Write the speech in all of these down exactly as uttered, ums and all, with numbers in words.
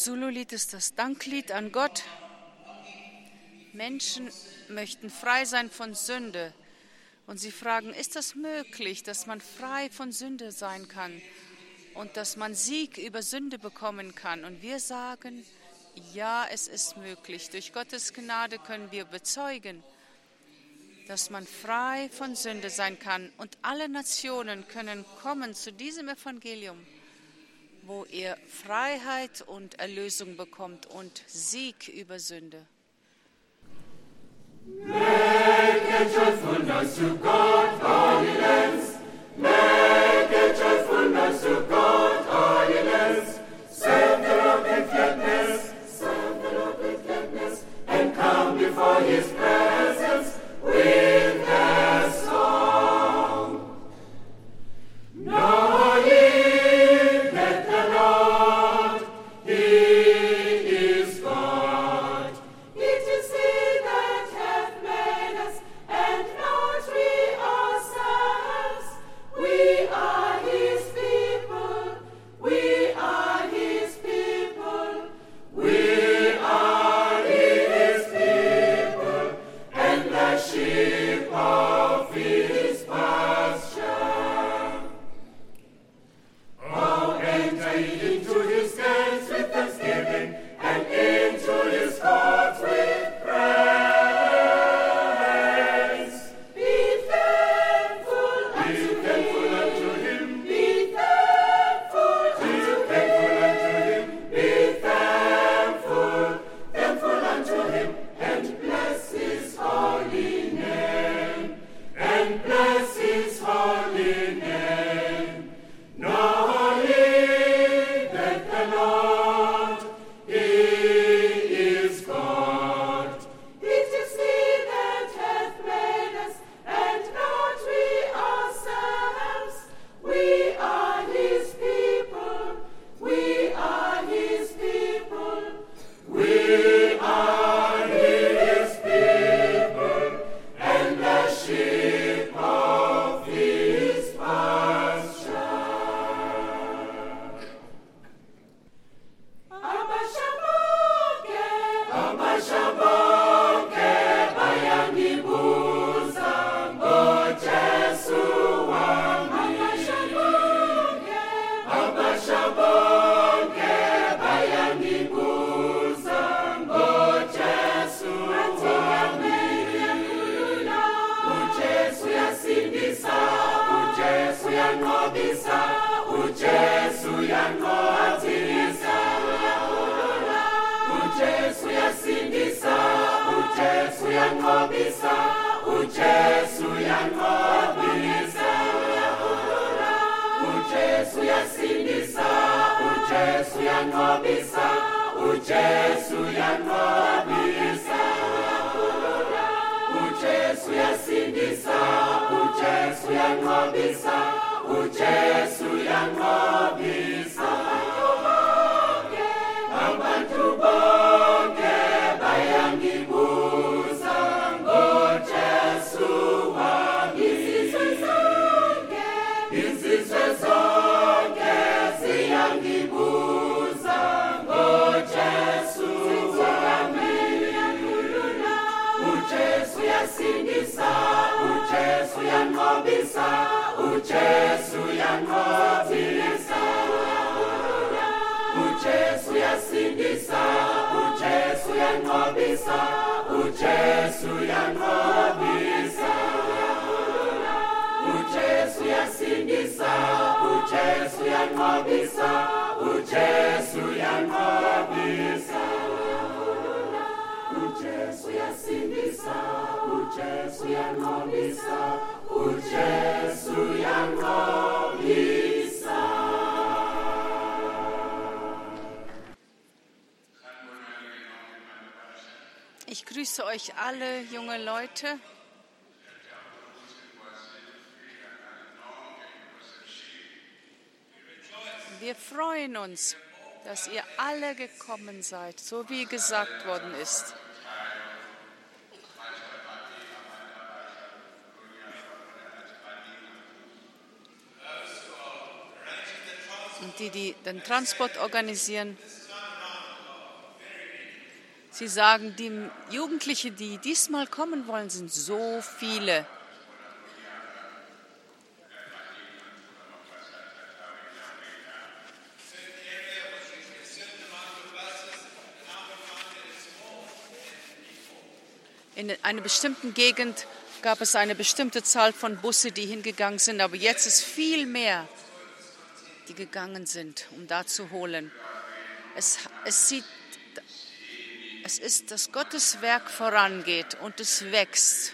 Zulu-Lied ist das Danklied an Gott. Menschen möchten frei sein von Sünde. Und sie fragen, ist das möglich, dass man frei von Sünde sein kann und dass man Sieg über Sünde bekommen kann? Und wir sagen, ja, es ist möglich. Durch Gottes Gnade können wir bezeugen, dass man frei von Sünde sein kann. Und alle Nationen können kommen zu diesem Evangelium, wo ihr Freiheit und Erlösung bekommt und Sieg über Sünde. Make a joyful noise to God, all ye lands. Make a joyful noise to God, all ye lands. Serve the Lord with gladness, serve the Lord with gladness, and come before His presence with a song. Know ye that the Lord, He is God. It is He that hath made us, and not we ourselves. We are His people, we are His people, we are His people, and the sheep of His pasture. Oh, enter ye into His gates with thanksgiving, and into His courts with praise. Be thankful unto Him. Be thankful unto Him. Be thankful, thankful unto Him, and bless His holy name. And bless His holy name. Know ye that the Lord, He is God. It is He that hath made us, and not we ourselves. We are His people, we are His people, we are His people, and the sheep of His pasture. Abashabonke, abashabonke, bayangibuza ngoJesu wami. Abashabonke, abashabonke, bayangibuza ngoJesu wami. uJesu yasindisa, uJesu yanqobisa, uJesu yanqothisa. uJesu yasindisa, uJesu yanqobisa, uJesu yanqobisa. uJesu yasindisa, uJesu yanqobisa, uJesu yanqobisa. uJesu yasindisa, uJesu yanqobisa, uJesu yanqobisa. Abantu bonke bayangibuza ngoJesu wami. Izizwe zonke ziyangibuza ngoJesu wami. uJesu yasindisa, uJesu yanqobisa, uJesu yanqobisa. uJesu yasindisa, uJesu yanqobisa, uJesu yanqobisa. uJesu yasindisa, uJesu yanqobisa, uJesu yanqobisa. uJesu yasindisa, uJesu yanqobisa, uJesu yanqobisa. Ich grüße euch alle, junge Leute. Wir freuen uns, dass ihr alle gekommen seid, so wie gesagt worden ist. Und die, die den Transport organisieren, Sie sagen, die Jugendlichen, die diesmal kommen wollen, sind so viele. In einer bestimmten Gegend gab es eine bestimmte Zahl von Busse, die hingegangen sind, aber jetzt ist viel mehr, die gegangen sind, um da zu holen. Es, es, sieht, es ist, dass Gottes Werk vorangeht und es wächst.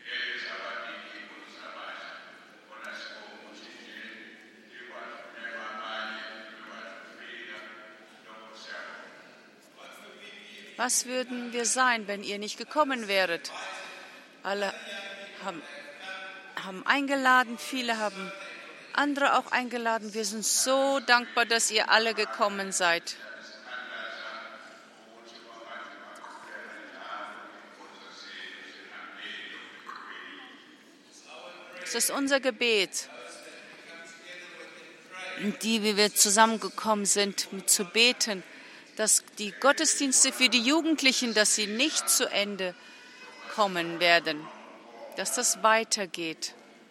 Was würden wir sein, wenn ihr nicht gekommen wäret? Alle haben, haben eingeladen, viele haben andere auch eingeladen. Wir sind so dankbar, dass ihr alle gekommen seid. Es ist unser Gebet, die, wie wir zusammengekommen sind, um zu beten, dass die Gottesdienste für die Jugendlichen, dass sie nicht zu Ende kommen werden, dass das weitergeht.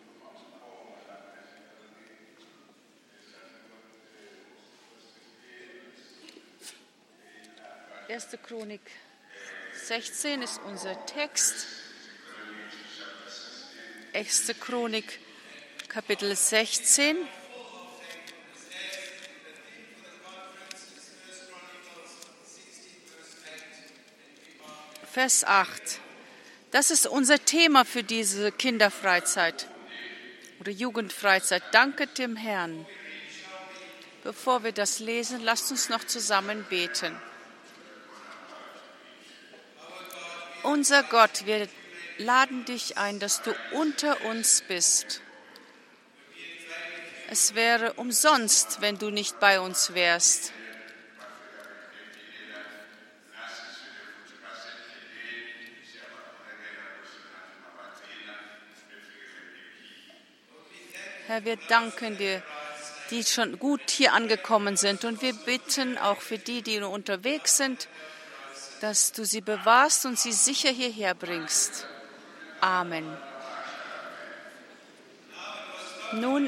erste Chronik sechzehn ist unser Text. erste Chronik, Kapitel sechzehn. Vers acht. Das ist unser Thema für diese Kinderfreizeit oder Jugendfreizeit. Danket dem Herrn. Bevor wir das lesen, lasst uns noch zusammen beten. Unser Gott, wir laden dich ein, dass du unter uns bist. Es wäre umsonst, wenn du nicht bei uns wärst. Herr, wir danken dir, die schon gut hier angekommen sind. Und wir bitten auch für die, die nur unterwegs sind, dass du sie bewahrst und sie sicher hierher bringst. Amen. Nun,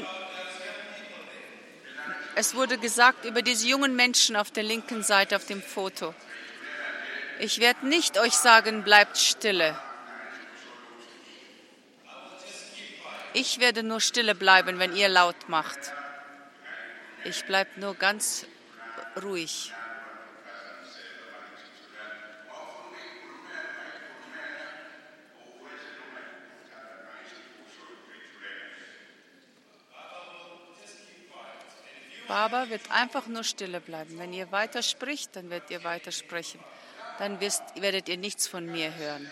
es wurde gesagt über diese jungen Menschen auf der linken Seite auf dem Foto. Ich werde nicht euch sagen, bleibt stille. Ich werde nur stille bleiben, wenn ihr laut macht. Ich bleibe nur ganz ruhig. Baba wird einfach nur stille bleiben. Wenn ihr weiter spricht, dann werdet ihr weiter sprechen. Dann wisst, werdet ihr nichts von mir hören.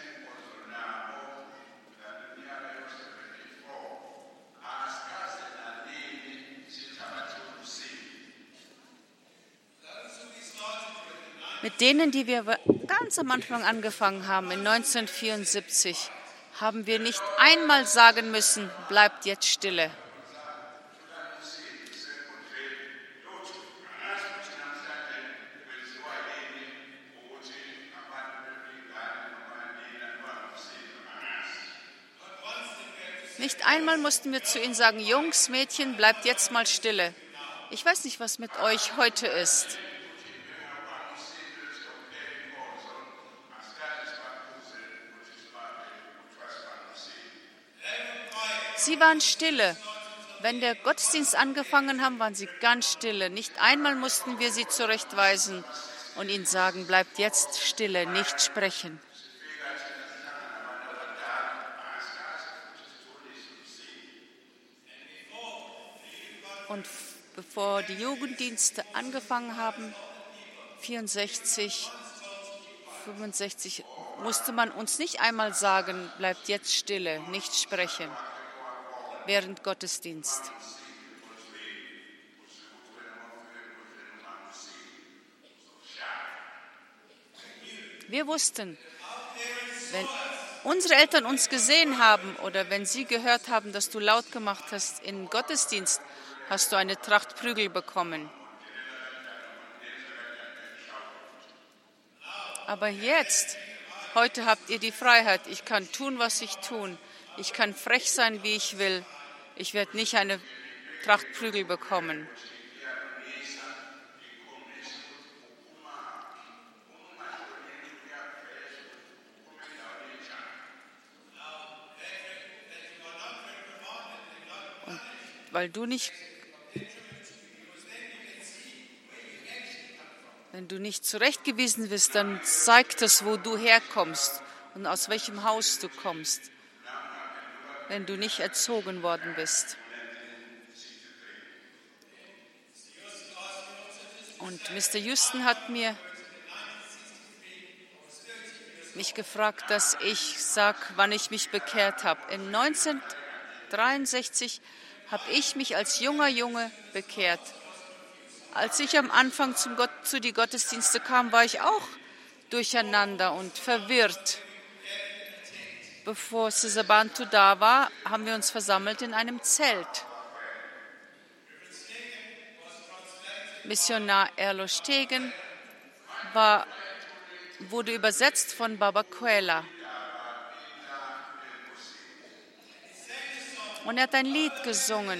Mit denen, die wir ganz am Anfang angefangen haben, in neunzehnhundertvierundsiebzig, haben wir nicht einmal sagen müssen, bleibt jetzt stille. Nicht einmal mussten wir zu ihnen sagen, Jungs, Mädchen, bleibt jetzt mal stille. Ich weiß nicht, was mit euch heute ist. Sie waren stille. Wenn der Gottesdienst angefangen haben, waren sie ganz stille. Nicht einmal mussten wir sie zurechtweisen und ihnen sagen, bleibt jetzt stille, nicht sprechen. Und bevor die Jugenddienste angefangen haben, vierundsechzig, fünfundsechzig, musste man uns nicht einmal sagen, bleibt jetzt stille, nicht sprechen, während Gottesdienst. Wir wussten, wenn unsere Eltern uns gesehen haben oder wenn sie gehört haben, dass du laut gemacht hast im Gottesdienst, hast du eine Tracht Prügel bekommen. Aber jetzt, heute habt ihr die Freiheit. Ich kann tun, was ich tun. Ich kann frech sein, wie ich will. Ich werde nicht eine Tracht Prügel bekommen. Und weil du nicht, wenn du nicht zurechtgewiesen wirst, dann zeigt es, wo du herkommst und aus welchem Haus du kommst, wenn du nicht erzogen worden bist. Und Mister Houston hat mir mich gefragt, dass ich sage, wann ich mich bekehrt habe. In neunzehnhundertdreiundsechzig habe ich mich als junger Junge bekehrt. Als ich am Anfang zum Gott, zu die Gottesdienste kam, war ich auch durcheinander und verwirrt. Bevor Cesar Bantu da war, haben wir uns versammelt in einem Zelt. Missionar Erlo Stegen war, wurde übersetzt von Baba Quella. Und er hat ein Lied gesungen.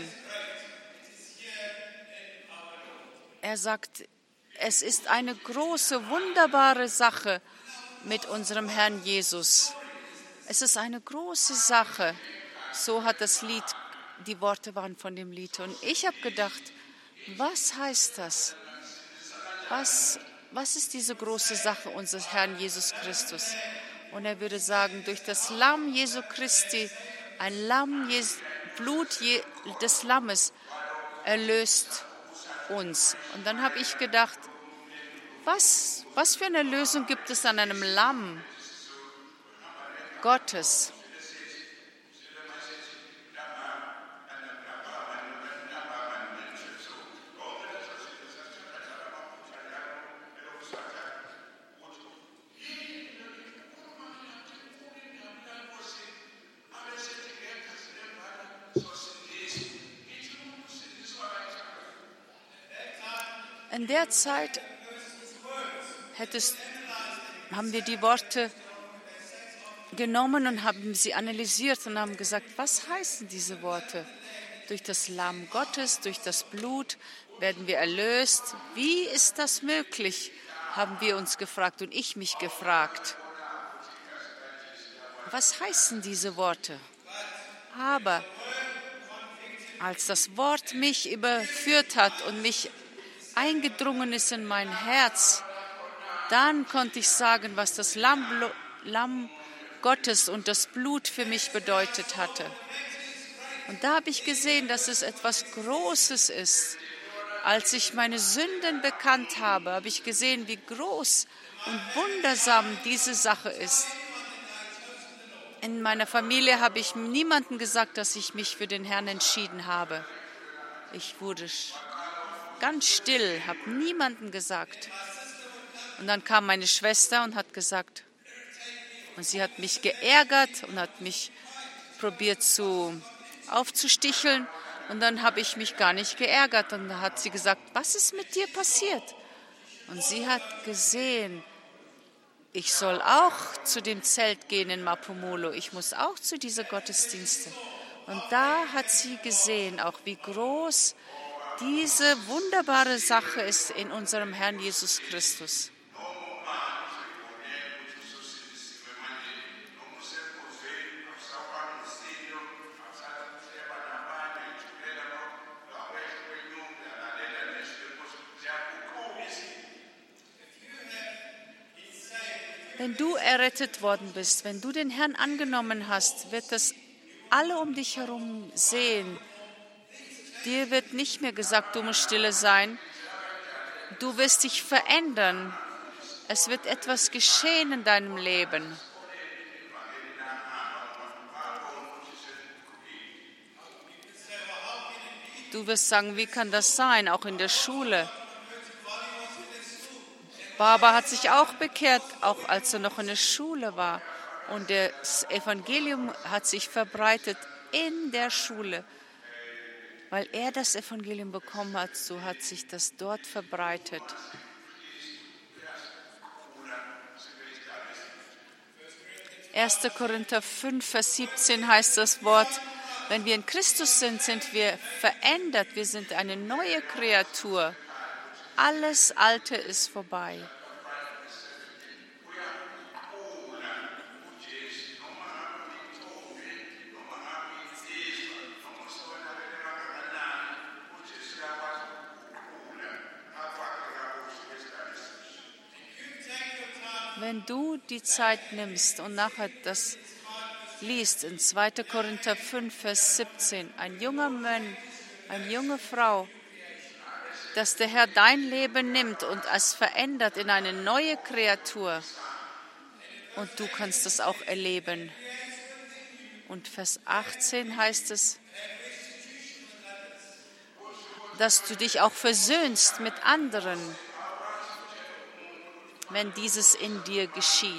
Er sagt, es ist eine große, wunderbare Sache mit unserem Herrn Jesus. Es ist eine große Sache. So hat das Lied, die Worte waren von dem Lied. Und ich habe gedacht, was heißt das? Was, was ist diese große Sache unseres Herrn Jesus Christus? Und er würde sagen, durch das Lamm Jesu Christi, ein Lamm, Blut des Lammes erlöst uns. Und dann habe ich gedacht, was, was für eine Lösung gibt es an einem Lamm Gottes? In der Zeit hättest, haben wir die Worte genommen und haben sie analysiert und haben gesagt, was heißen diese Worte? Durch das Lamm Gottes, durch das Blut werden wir erlöst. Wie ist das möglich, haben wir uns gefragt und ich mich gefragt. Was heißen diese Worte? Aber als das Wort mich überführt hat und mich eingedrungen ist in mein Herz, dann konnte ich sagen, was das Lamm, Lamm Gottes und das Blut für mich bedeutet hatte. Und da habe ich gesehen, dass es etwas Großes ist. Als ich meine Sünden bekannt habe, habe ich gesehen, wie groß und wundersam diese Sache ist. In meiner Familie habe ich niemandem gesagt, dass ich mich für den Herrn entschieden habe. Ich wurde ganz still, habe niemandem gesagt. Und dann kam meine Schwester und hat gesagt, und sie hat mich geärgert und hat mich probiert zu aufzusticheln. Und dann habe ich mich gar nicht geärgert. Und dann hat sie gesagt, was ist mit dir passiert? Und sie hat gesehen, ich soll auch zu dem Zelt gehen in Mapumulo. Ich muss auch zu dieser Gottesdienste. Und da hat sie gesehen, auch wie groß diese wunderbare Sache ist in unserem Herrn Jesus Christus. Wenn du errettet worden bist, wenn du den Herrn angenommen hast, wird das alle um dich herum sehen. Dir wird nicht mehr gesagt, du musst stille sein. Du wirst dich verändern. Es wird etwas geschehen in deinem Leben. Du wirst sagen, wie kann das sein, auch in der Schule? Baba hat sich auch bekehrt, auch als er noch in der Schule war. Und das Evangelium hat sich verbreitet in der Schule. Weil er das Evangelium bekommen hat, so hat sich das dort verbreitet. erster Korinther fünf, Vers siebzehn heißt das Wort, wenn wir in Christus sind, sind wir verändert. Wir sind eine neue Kreatur. Alles Alte ist vorbei. Wenn du die Zeit nimmst und nachher das liest in zweiter Korinther fünf, Vers siebzehn, ein junger Mann, eine junge Frau, dass der Herr dein Leben nimmt und es verändert in eine neue Kreatur und du kannst das auch erleben. Und Vers achtzehn heißt es, dass du dich auch versöhnst mit anderen, wenn dieses in dir geschieht.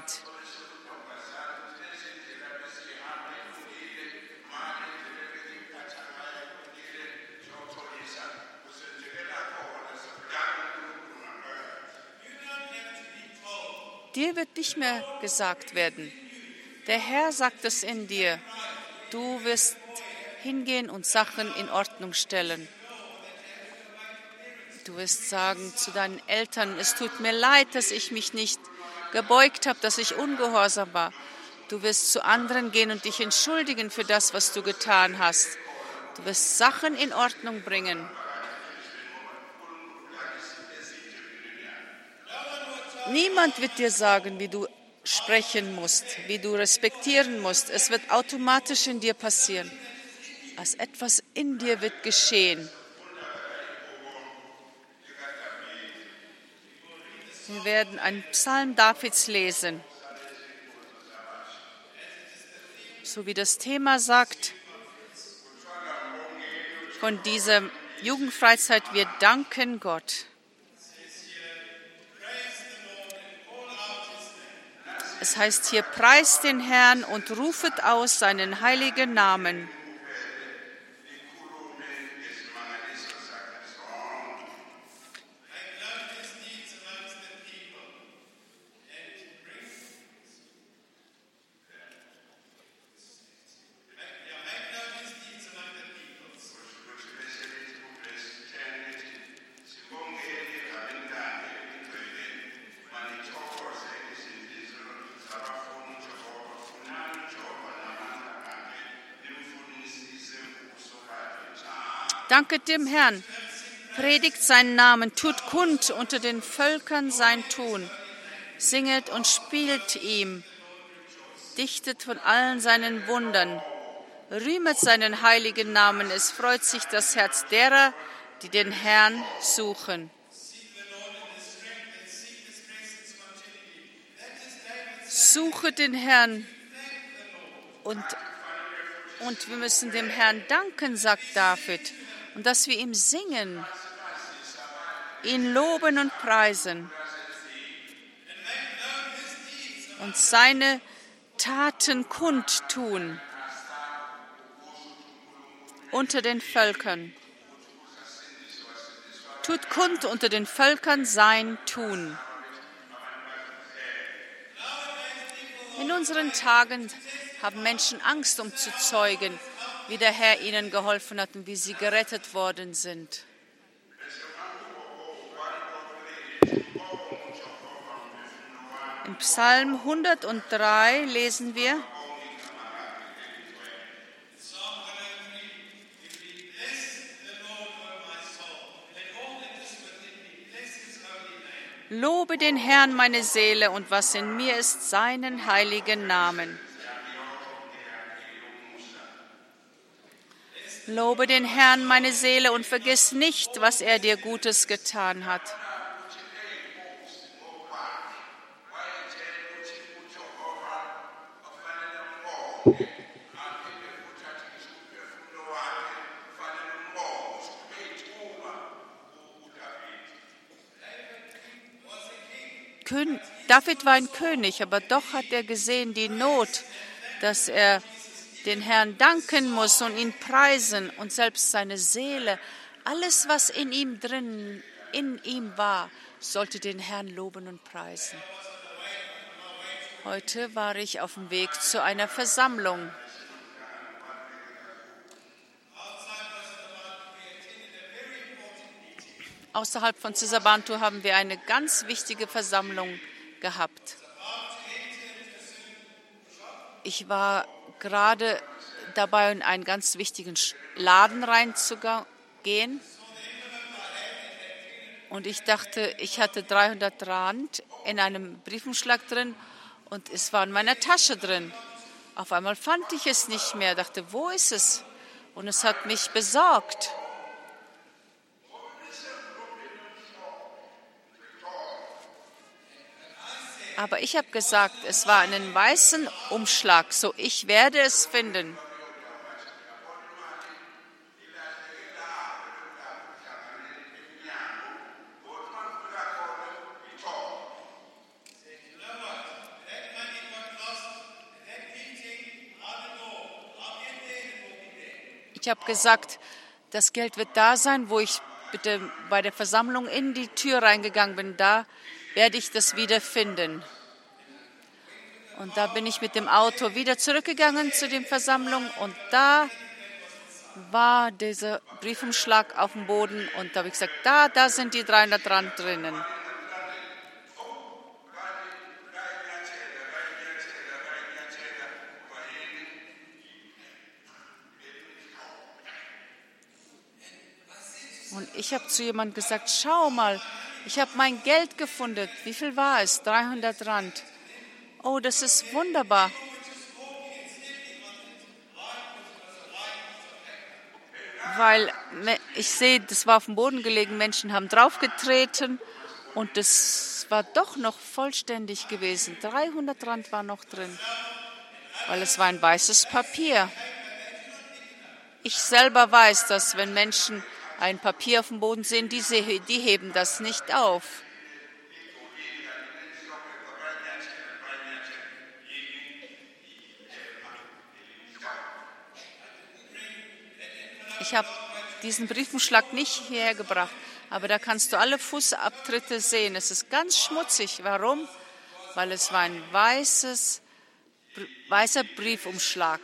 Dir wird nicht mehr gesagt werden. Der Herr sagt es in dir. Du wirst hingehen und Sachen in Ordnung stellen. Du wirst sagen zu deinen Eltern, es tut mir leid, dass ich mich nicht gebeugt habe, dass ich ungehorsam war. Du wirst zu anderen gehen und dich entschuldigen für das, was du getan hast. Du wirst Sachen in Ordnung bringen. Niemand wird dir sagen, wie du sprechen musst, wie du respektieren musst. Es wird automatisch in dir passieren. Als etwas in dir wird geschehen. Wir werden einen Psalm Davids lesen. So wie das Thema sagt, von dieser Jugendfreizeit, wir danken Gott. Es heißt hier, preist den Herrn und rufet aus seinen heiligen Namen. Danket dem Herrn, predigt seinen Namen, tut kund unter den Völkern sein Tun, singet und spielt ihm, dichtet von allen seinen Wundern, rühmet seinen heiligen Namen, es freut sich das Herz derer, die den Herrn suchen. Suche den Herrn und, und wir müssen dem Herrn danken, sagt David. Und dass wir ihm singen, ihn loben und preisen und seine Taten kundtun unter den Völkern. Tut kund unter den Völkern sein Tun. In unseren Tagen haben Menschen Angst, um zu zeugen, wie der Herr ihnen geholfen hat und wie sie gerettet worden sind. Im Psalm hundertdrei lesen wir: Lobe den Herrn, meine Seele, und was in mir ist, seinen heiligen Namen. Lobe den Herrn, meine Seele, und vergiss nicht, was er dir Gutes getan hat. David war ein König, aber doch hat er gesehen die Not, dass er den Herrn danken muss und ihn preisen und selbst seine Seele, alles, was in ihm drin, in ihm war, sollte den Herrn loben und preisen. Heute war ich auf dem Weg zu einer Versammlung. Außerhalb von Caesarbantu haben wir eine ganz wichtige Versammlung gehabt. Ich war gerade dabei, in einen ganz wichtigen Laden reinzugehen. Und ich dachte, ich hatte dreihundert Rand in einem Briefumschlag drin und es war in meiner Tasche drin. Auf einmal fand ich es nicht mehr, dachte, wo ist es? Und es hat mich besorgt. Aber ich habe gesagt, es war in einem weißen Umschlag, so ich werde es finden. Ich habe gesagt, das Geld wird da sein, wo ich bitte bei der Versammlung in die Tür reingegangen bin. Da werde ich das wieder finden. Und da bin ich mit dem Auto wieder zurückgegangen zu der Versammlung und da war dieser Briefumschlag auf dem Boden und da habe ich gesagt, da, da sind die dreihundert Rand drinnen. Und ich habe zu jemandem gesagt, schau mal, ich habe mein Geld gefunden. Wie viel war es? dreihundert Rand. Oh, das ist wunderbar. Weil ich sehe, das war auf dem Boden gelegen, Menschen haben draufgetreten und das war doch noch vollständig gewesen. dreihundert Rand war noch drin, weil es war ein weißes Papier. Ich selber weiß, dass wenn Menschen ein Papier auf dem Boden sehen, die, die heben das nicht auf. Ich habe diesen Briefumschlag nicht hierher gebracht, aber da kannst du alle Fußabtritte sehen. Es ist ganz schmutzig. Warum? Weil es war ein weißes, weißer Briefumschlag.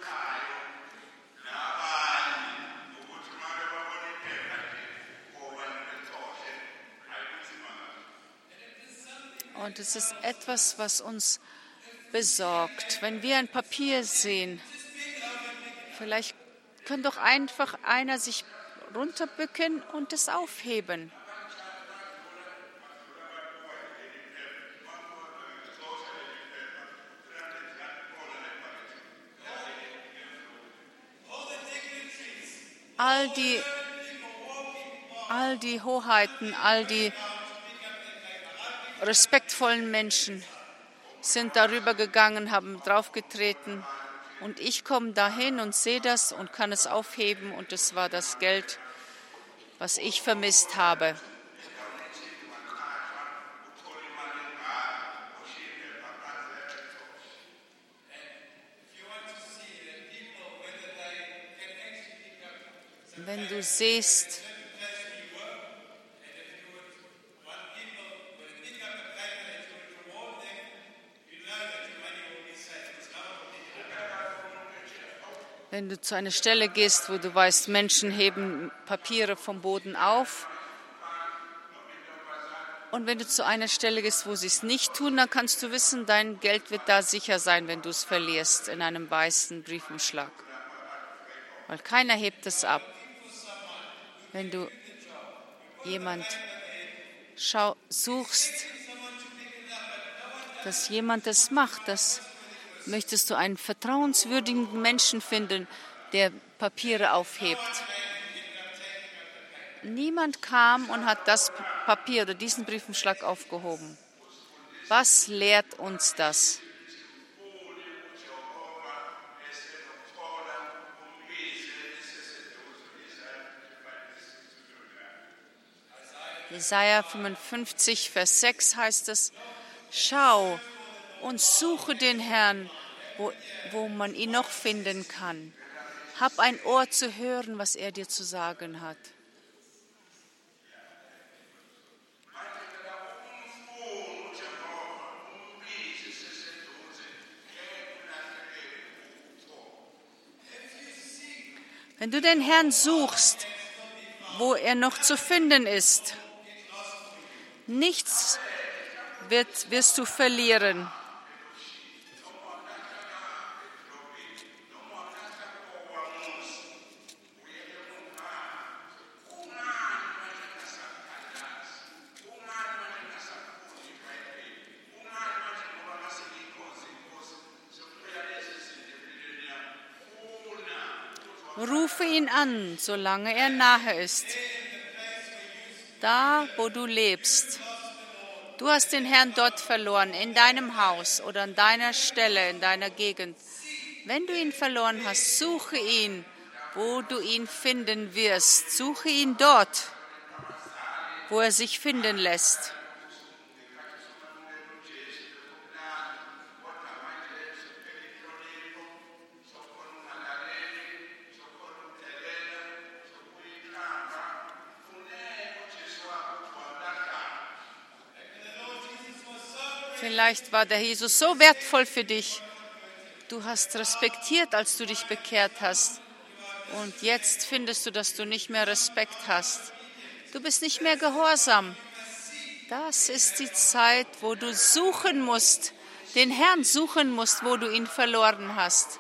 Und es ist etwas, was uns besorgt. Wenn wir ein Papier sehen, vielleicht kann doch einfach einer sich runterbücken und es aufheben. All die, all die Hoheiten, all die respektvollen Menschen sind darüber gegangen, haben draufgetreten. Und ich komme dahin und sehe das und kann es aufheben. Und es war das Geld, was ich vermisst habe. Wenn du siehst, wenn du zu einer Stelle gehst, wo du weißt, Menschen heben Papiere vom Boden auf. Und wenn du zu einer Stelle gehst, wo sie es nicht tun, dann kannst du wissen, dein Geld wird da sicher sein, wenn du es verlierst in einem weißen Briefumschlag. Weil keiner hebt es ab. Wenn du jemand schau, suchst, dass jemand das macht, das möchtest du einen vertrauenswürdigen Menschen finden, der Papiere aufhebt. Niemand kam und hat das Papier oder diesen Briefumschlag aufgehoben. Was lehrt uns das? Jesaja fünfundfünfzig, Vers sechs heißt es, schau und suche den Herrn, wo, wo man ihn noch finden kann. Hab ein Ohr zu hören, was er dir zu sagen hat. Wenn du den Herrn suchst, wo er noch zu finden ist, nichts wird, wirst du verlieren. Rufe ihn an, solange er nahe ist. Da, wo du lebst. Du hast den Herrn dort verloren, in deinem Haus oder an deiner Stelle, in deiner Gegend. Wenn du ihn verloren hast, suche ihn, wo du ihn finden wirst. Suche ihn dort, wo er sich finden lässt. Vielleicht war der Jesus so wertvoll für dich. Du hast respektiert, als du dich bekehrt hast. Und jetzt findest du, dass du nicht mehr Respekt hast. Du bist nicht mehr gehorsam. Das ist die Zeit, wo du suchen musst, den Herrn suchen musst, wo du ihn verloren hast.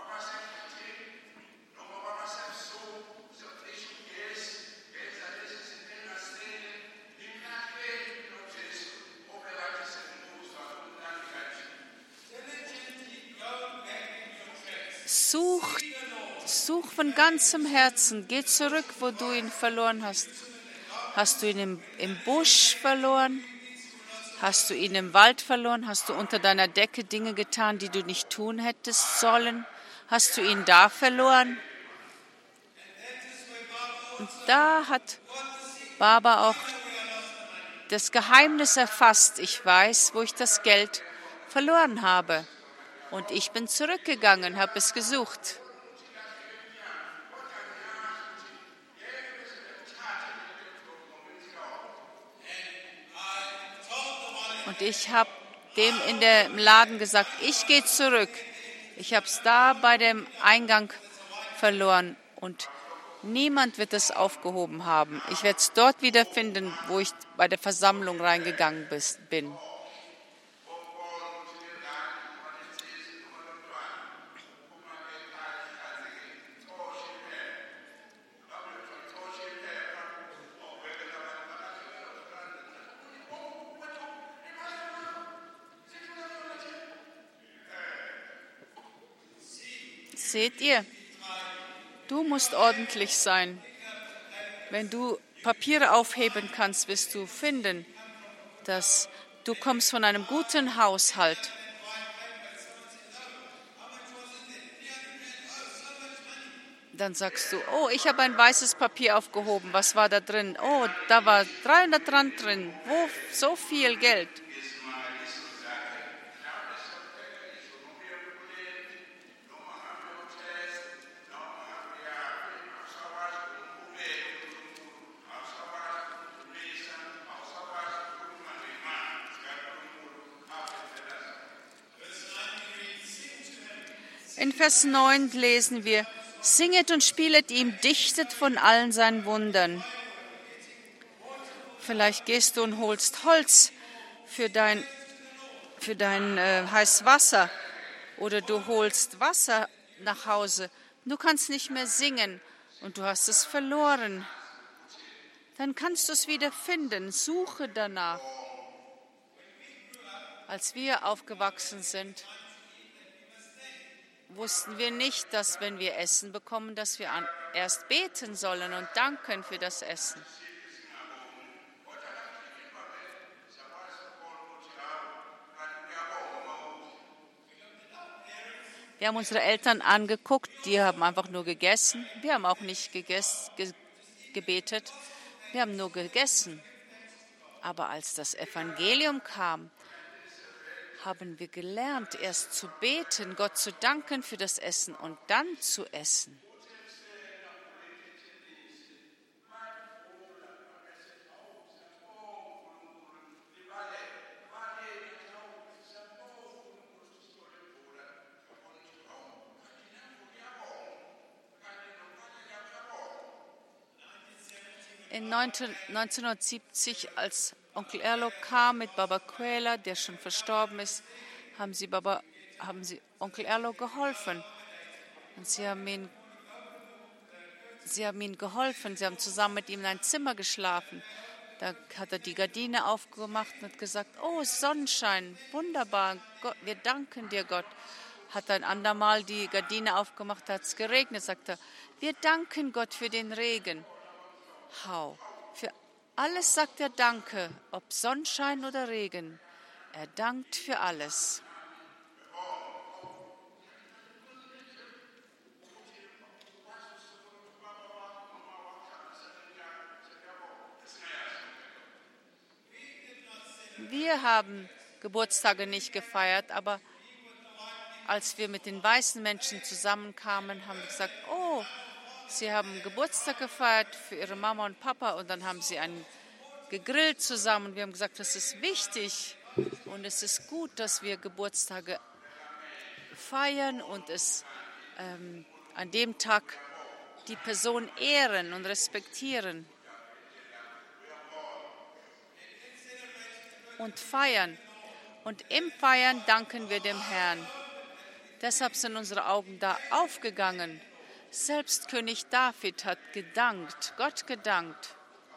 Such, such von ganzem Herzen. Geh zurück, wo du ihn verloren hast. Hast du ihn im, im Busch verloren? Hast du ihn im Wald verloren? Hast du unter deiner Decke Dinge getan, die du nicht tun hättest sollen? Hast du ihn da verloren? Und da hat Baba auch das Geheimnis erfasst. Ich weiß, wo ich das Geld verloren habe. Und ich bin zurückgegangen, habe es gesucht. Und ich habe dem in dem Laden gesagt, ich gehe zurück. Ich habe es da bei dem Eingang verloren und niemand wird es aufgehoben haben. Ich werde es dort wiederfinden, wo ich bei der Versammlung reingegangen bin. Seht ihr, du musst ordentlich sein. Wenn du Papiere aufheben kannst, wirst du finden, dass du kommst von einem guten Haushalt. Dann sagst du, oh, ich habe ein weißes Papier aufgehoben. Was war da drin? Oh, da war dreihundert Rand drin. Wo so viel Geld? In Vers neun lesen wir, singet und spielet ihm, dichtet von allen seinen Wundern. Vielleicht gehst du und holst Holz für dein, für dein äh, heißes Wasser oder du holst Wasser nach Hause. Du kannst nicht mehr singen und du hast es verloren. Dann kannst du es wieder finden. Suche danach. Als wir aufgewachsen sind, wussten wir nicht, dass wenn wir Essen bekommen, dass wir erst beten sollen und danken für das Essen. Wir haben unsere Eltern angeguckt, die haben einfach nur gegessen. Wir haben auch nicht gegessen, ge- gebetet, wir haben nur gegessen. Aber als das Evangelium kam, haben wir gelernt, erst zu beten, Gott zu danken für das Essen und dann zu essen. In neunzehnhundertsiebzig, als Onkel Erlo kam mit Baba Quäler, der schon verstorben ist, haben sie, Baba, haben sie Onkel Erlo geholfen. Und sie haben ihn, sie haben ihm geholfen. Sie haben zusammen mit ihm in ein Zimmer geschlafen. Da hat er die Gardine aufgemacht und hat gesagt, oh, Sonnenschein, wunderbar, Gott, wir danken dir, Gott. Hat ein andermal die Gardine aufgemacht, hat es geregnet, sagt er, wir danken Gott für den Regen. Hau, für alles sagt er Danke, ob Sonnenschein oder Regen. Er dankt für alles. Wir haben Geburtstage nicht gefeiert, aber als wir mit den weißen Menschen zusammenkamen, haben wir gesagt, oh, sie haben Geburtstag gefeiert für ihre Mama und Papa und dann haben sie einen gegrillt zusammen. Wir haben gesagt, das ist wichtig und es ist gut, dass wir Geburtstage feiern und es ähm, an dem Tag die Person ehren und respektieren. Und feiern. Und im Feiern danken wir dem Herrn. Deshalb sind unsere Augen da aufgegangen. Selbst König David hat gedankt, Gott gedankt.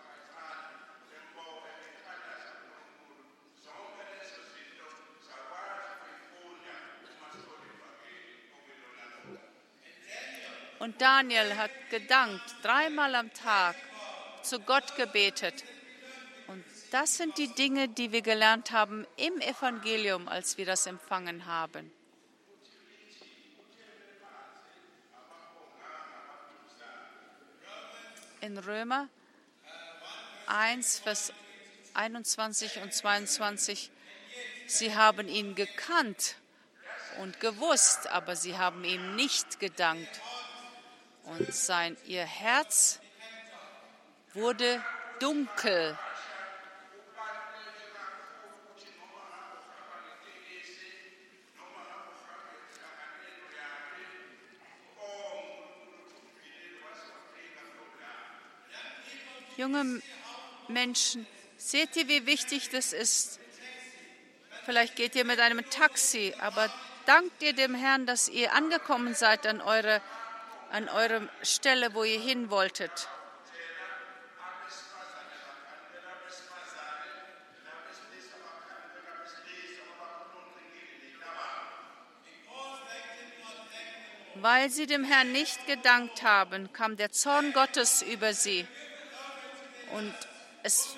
Und Daniel hat gedankt, dreimal am Tag zu Gott gebetet. Und das sind die Dinge, die wir gelernt haben im Evangelium, als wir das empfangen haben. In Römer eins, Vers einundzwanzig und zweiundzwanzig, sie haben ihn gekannt und gewusst, aber sie haben ihm nicht gedankt. Und sein, ihr Herz wurde dunkel. Junge Menschen, seht ihr, wie wichtig das ist? Vielleicht geht ihr mit einem Taxi, aber dankt ihr dem Herrn, dass ihr angekommen seid an eure, an eure Stelle, wo ihr hin wolltet. Weil sie dem Herrn nicht gedankt haben, kam der Zorn Gottes über sie. Und es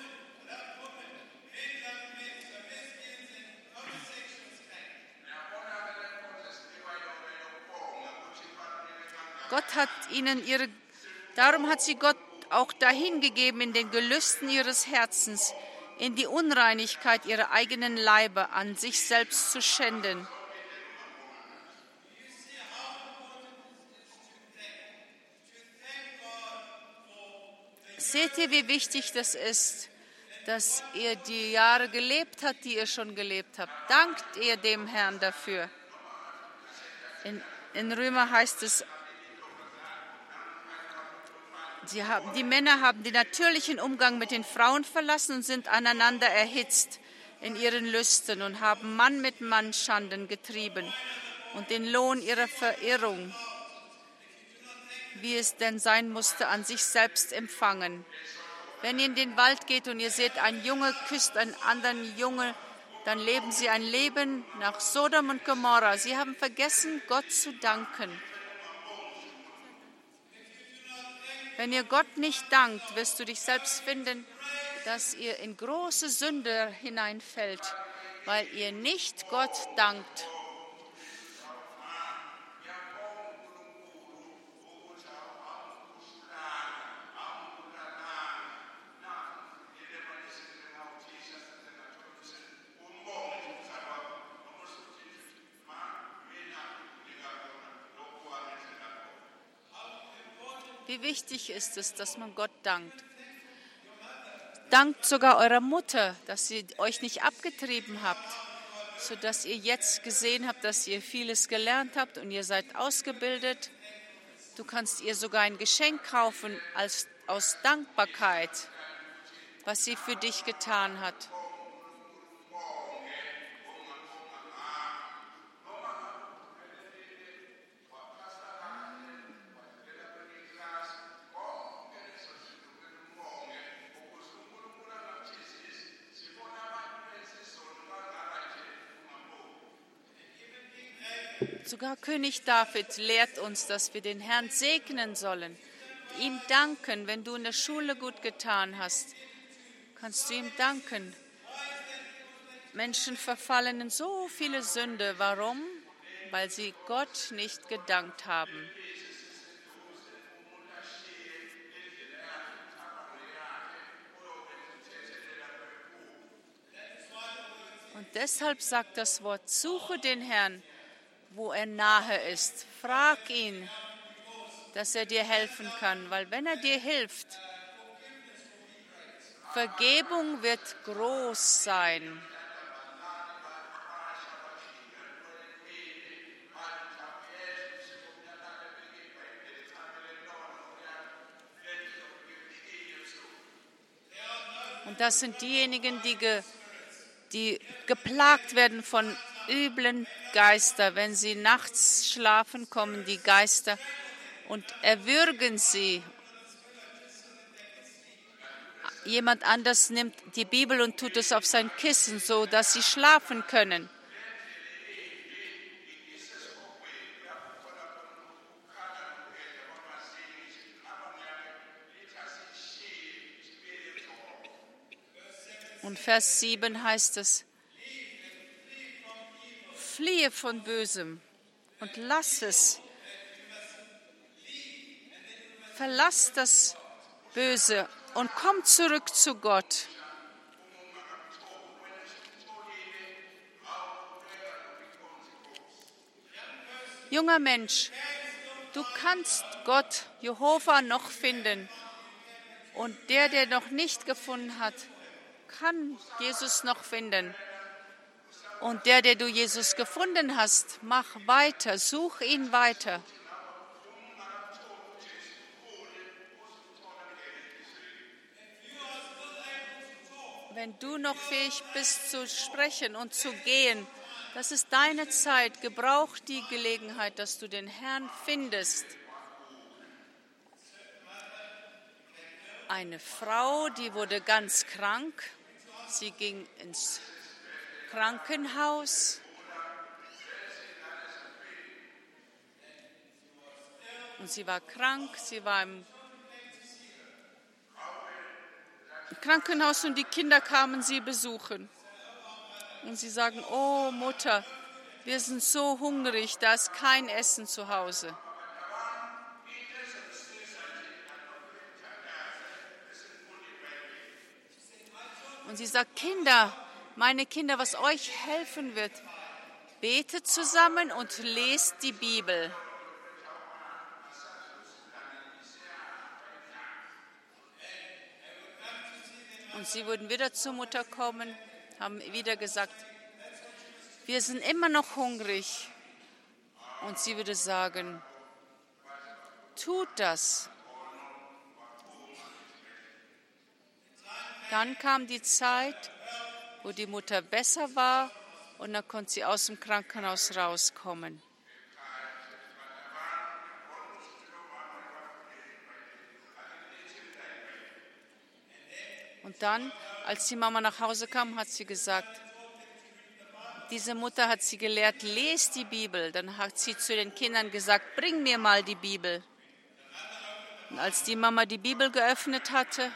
Gott hat ihnen ihre, darum hat sie Gott auch dahin gegeben in den Gelüsten ihres Herzens, in die Unreinigkeit ihrer eigenen Leibe an sich selbst zu schänden. Seht ihr, wie wichtig das ist, dass ihr die Jahre gelebt habt, die ihr schon gelebt habt. Dankt ihr dem Herrn dafür. In, in Römer heißt es, sie haben, die Männer haben den natürlichen Umgang mit den Frauen verlassen und sind aneinander erhitzt in ihren Lüsten und haben Mann mit Mann Schanden getrieben und den Lohn ihrer Verirrung, wie es denn sein musste, an sich selbst empfangen. Wenn ihr in den Wald geht und ihr seht, ein Junge küsst einen anderen Junge, dann leben sie ein Leben nach Sodom und Gomorra. Sie haben vergessen, Gott zu danken. Wenn ihr Gott nicht dankt, wirst du dich selbst finden, dass ihr in große Sünde hineinfällt, weil ihr nicht Gott dankt. Wie wichtig ist es, dass man Gott dankt. Dankt sogar eurer Mutter, dass sie euch nicht abgetrieben habt, sodass ihr jetzt gesehen habt, dass ihr vieles gelernt habt und ihr seid ausgebildet. Du kannst ihr sogar ein Geschenk kaufen als, aus Dankbarkeit. was sie für dich getan hat. Sogar König David lehrt uns, dass wir den Herrn segnen sollen, ihm danken. Wenn du in der Schule gut getan hast, kannst du ihm danken. Menschen verfallen in so viele Sünde. Warum? Weil sie Gott nicht gedankt haben. Und deshalb sagt das Wort, suche den Herrn, wo er nahe ist. Frag ihn, dass er dir helfen kann, weil wenn er dir hilft, Vergebung wird groß sein. Und das sind diejenigen, die, ge, die geplagt werden von üblen Geister. Wenn sie nachts schlafen, kommen die Geister und erwürgen sie. Jemand anders nimmt die Bibel und tut es auf sein Kissen, so dass sie schlafen können. Und Vers sieben heißt es, fliehe von Bösem und lass es. Verlass das Böse und komm zurück zu Gott. Junger Mensch, du kannst Gott, Jehova, noch finden. Und der, der noch nicht gefunden hat, kann Jesus noch finden. Und der, der du Jesus gefunden hast, mach weiter, such ihn weiter. Wenn du noch fähig bist zu sprechen und zu gehen, das ist deine Zeit. Gebrauch die Gelegenheit, dass du den Herrn findest. Eine Frau, die wurde ganz krank. Sie ging ins Krankenhaus. Und sie war krank, sie war im Krankenhaus und die Kinder kamen sie besuchen. Und sie sagen, oh Mutter, wir sind so hungrig, da ist kein Essen zu Hause. Und sie sagt, Kinder, meine Kinder, was euch helfen wird, betet zusammen und lest die Bibel. Und sie würden wieder zur Mutter kommen, haben wieder gesagt, wir sind immer noch hungrig. Und sie würde sagen, tut das. Dann kam die Zeit, wo die Mutter besser war und dann konnte sie aus dem Krankenhaus rauskommen. Und dann, als die Mama nach Hause kam, hat sie gesagt, diese Mutter hat sie gelehrt, lest die Bibel. Dann hat sie zu den Kindern gesagt, bring mir mal die Bibel. Und als die Mama die Bibel geöffnet hatte,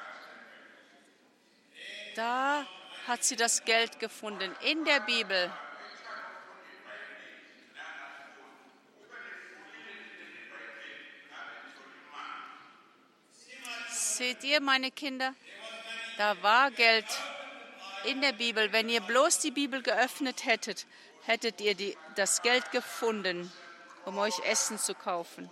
da hat sie das Geld gefunden in der Bibel. Seht ihr, meine Kinder, da war Geld in der Bibel. Wenn ihr bloß die Bibel geöffnet hättet, hättet ihr die, das Geld gefunden, um euch Essen zu kaufen.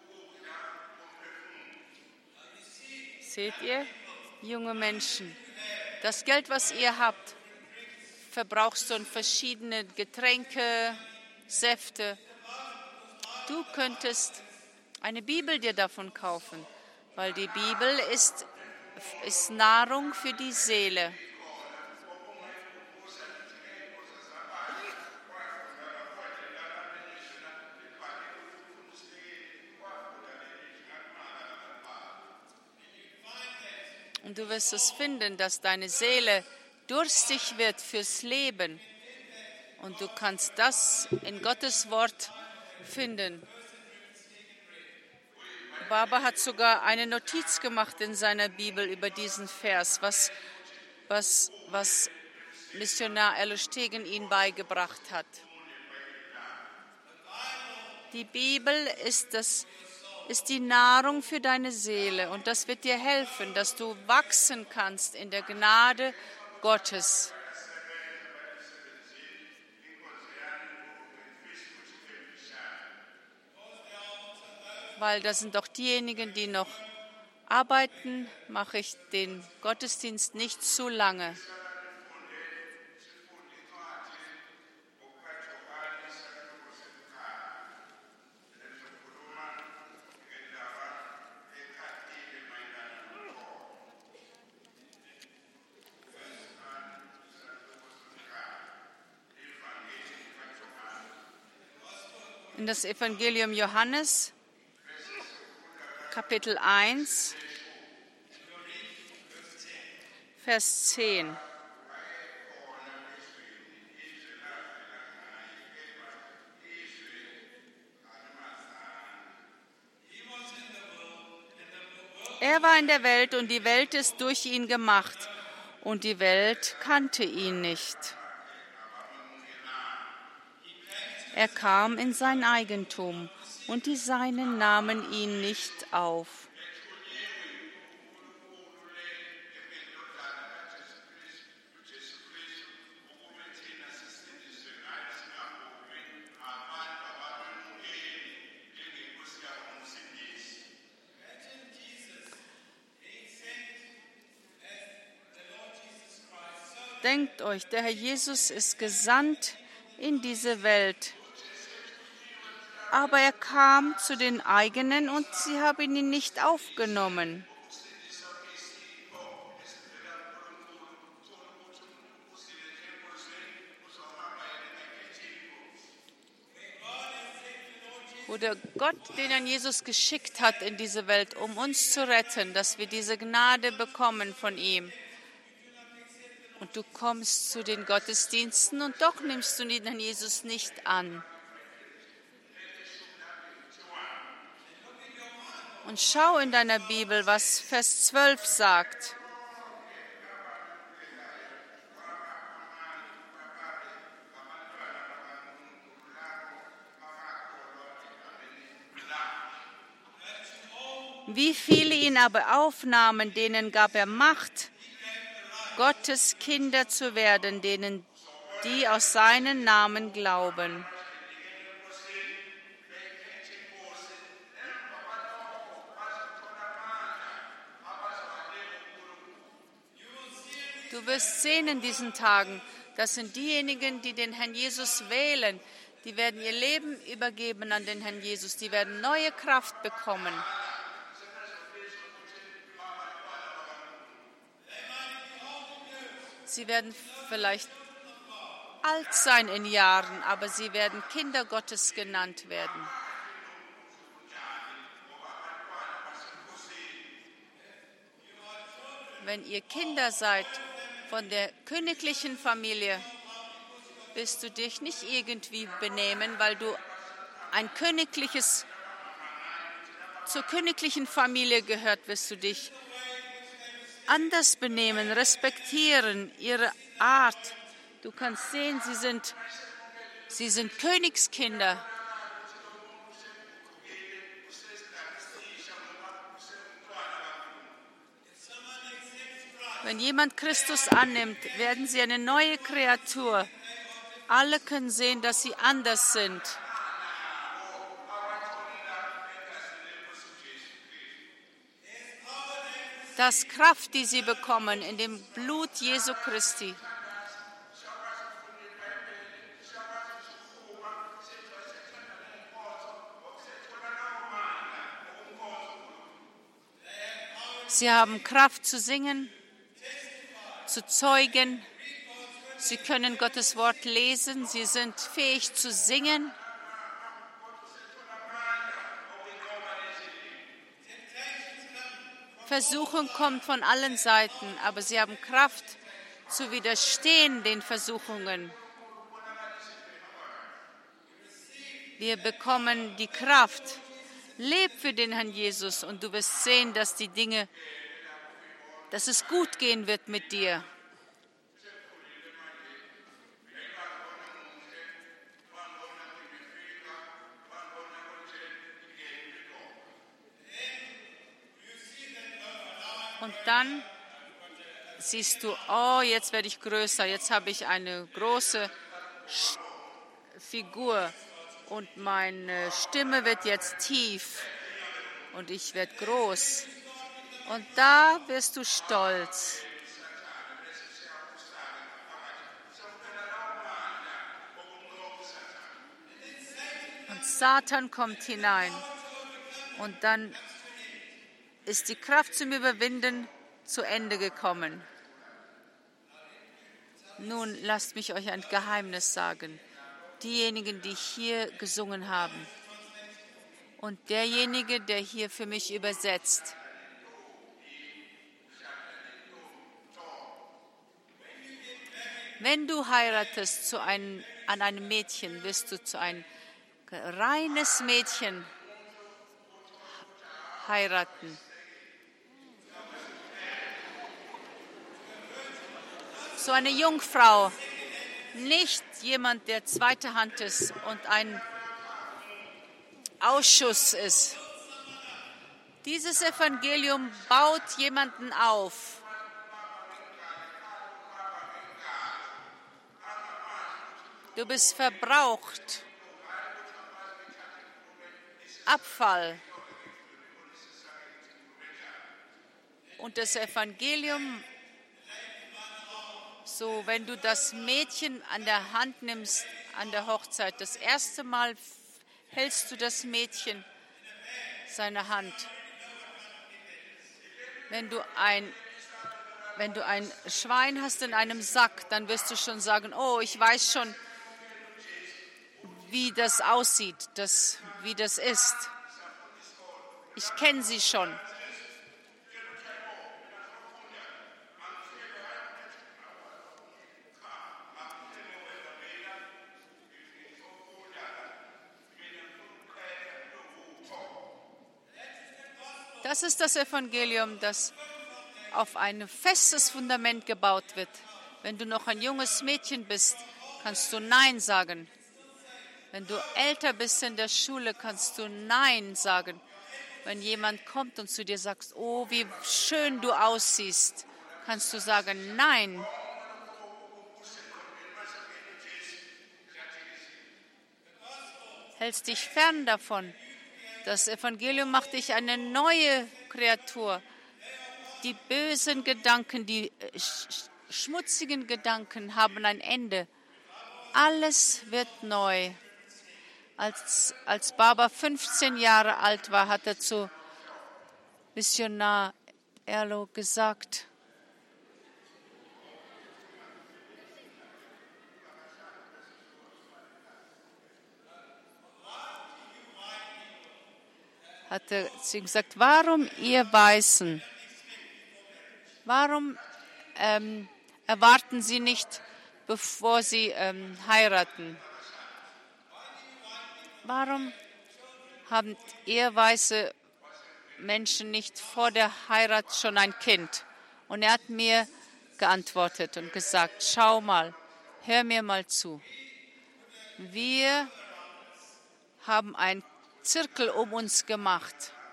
Seht ihr, junge Menschen, Das Geld, was ihr habt, verbrauchst du in verschiedene Getränke, Säfte. Du könntest eine Bibel dir davon kaufen, weil die Bibel ist, ist Nahrung für die Seele. Und du wirst es finden, dass deine Seele durstig wird fürs Leben. Und du kannst das in Gottes Wort finden. Baba hat sogar eine Notiz gemacht in seiner Bibel über diesen Vers, was, was, was Missionar Elo Stegen ihm beigebracht hat. Die Bibel ist, das, ist die Nahrung für deine Seele und das wird dir helfen, dass du wachsen kannst in der Gnade Gottes. Weil das sind doch diejenigen, die noch arbeiten, mache ich den Gottesdienst nicht zu lange. In das Evangelium Johannes, Kapitel eins, Vers zehn. Er war in der Welt und die Welt ist durch ihn gemacht und die Welt kannte ihn nicht. Er kam in sein Eigentum und die Seinen nahmen ihn nicht auf. Denkt euch, der Herr Jesus ist gesandt in diese Welt. Aber er kam zu den eigenen und sie haben ihn nicht aufgenommen. Oder Gott, den er Jesus geschickt hat in diese Welt, um uns zu retten, dass wir diese Gnade bekommen von ihm. Und du kommst zu den Gottesdiensten und doch nimmst du den Herrn Jesus nicht an. Und schau in deiner Bibel, was Vers zwölf sagt. Wie viele ihn aber aufnahmen, denen gab er Macht, Gottes Kinder zu werden, denen die aus seinem Namen glauben. Du wirst sehen in diesen Tagen, das sind diejenigen, die den Herrn Jesus wählen, die werden ihr Leben übergeben an den Herrn Jesus, die werden neue Kraft bekommen. Sie werden vielleicht alt sein in Jahren, aber sie werden Kinder Gottes genannt werden. Wenn ihr Kinder seid von der königlichen Familie, wirst du dich nicht irgendwie benehmen, weil du ein königliches, zur königlichen Familie gehört, wirst du dich anders benehmen, respektieren, ihre Art. Du kannst sehen, sie sind, sie sind Königskinder. Wenn jemand Christus annimmt, werden sie eine neue Kreatur. Alle können sehen, dass sie anders sind. dass Kraft, die sie bekommen, in dem Blut Jesu Christi, sie haben Kraft zu singen, zu zeugen. Sie können Gottes Wort lesen. Sie sind fähig zu singen. Versuchung kommt von allen Seiten, aber sie haben Kraft zu widerstehen den Versuchungen. Wir bekommen die Kraft. Leb für den Herrn Jesus und du wirst sehen, dass die Dinge, dass es gut gehen wird mit dir. Und dann siehst du, oh, jetzt werde ich größer, jetzt habe ich eine große Figur und meine Stimme wird jetzt tief und ich werde groß. Und da wirst du stolz. Und Satan kommt hinein und dann ist die Kraft zum Überwinden zu Ende gekommen. Nun lasst mich euch ein Geheimnis sagen. Diejenigen, die hier gesungen haben und derjenige, der hier für mich übersetzt, wenn du heiratest zu einem, an einem Mädchen, wirst du zu ein reines Mädchen heiraten. So eine Jungfrau, nicht jemand, der zweite Hand ist und ein Ausschuss ist. Dieses Evangelium baut jemanden auf. Du bist verbraucht. Abfall. Und das Evangelium, so wenn du das Mädchen an der Hand nimmst an der Hochzeit, das erste Mal hältst du das Mädchen seine Hand. Wenn du ein Wenn du ein Schwein hast in einem Sack, dann wirst du schon sagen, oh, ich weiß schon, wie das aussieht, das, wie das ist. Ich kenne sie schon. Das ist das Evangelium, das auf ein festes Fundament gebaut wird. Wenn du noch ein junges Mädchen bist, kannst du Nein sagen. Wenn du älter bist in der Schule, kannst du Nein sagen. Wenn jemand kommt und zu dir sagt, oh, wie schön du aussiehst, kannst du sagen Nein. Hältst dich fern davon. Das Evangelium macht dich eine neue Kreatur. Die bösen Gedanken, die schmutzigen Gedanken haben ein Ende. Alles wird neu. Als, als Baba fünfzehn Jahre alt war, hat er zu Missionar Erlo gesagt, hat er zu ihm gesagt, warum ihr Weißen, warum ähm, erwarten Sie nicht, bevor Sie ähm, heiraten? Warum haben ihr weiße Menschen nicht vor der Heirat schon ein Kind? Und er hat mir geantwortet und gesagt, schau mal, hör mir mal zu. Wir haben einen Zirkel um uns gemacht.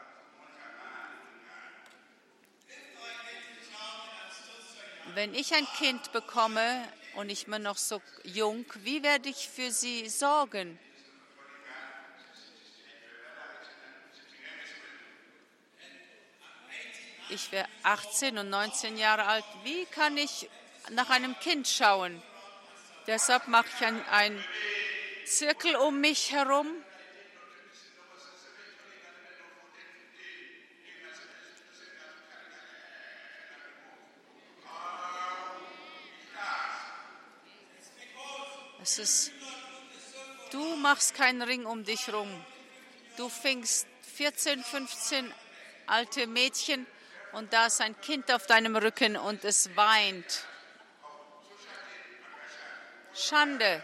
Wenn ich ein Kind bekomme und ich bin noch so jung, wie werde ich für sie sorgen? Ich wäre achtzehn und neunzehn Jahre alt. Wie kann ich nach einem Kind schauen? Deshalb mache ich einen Zirkel um mich herum. Es ist, du machst keinen Ring um dich rum. Du fingst vierzehn, fünfzehn alte Mädchen und da ist ein Kind auf deinem Rücken und es weint. Schande.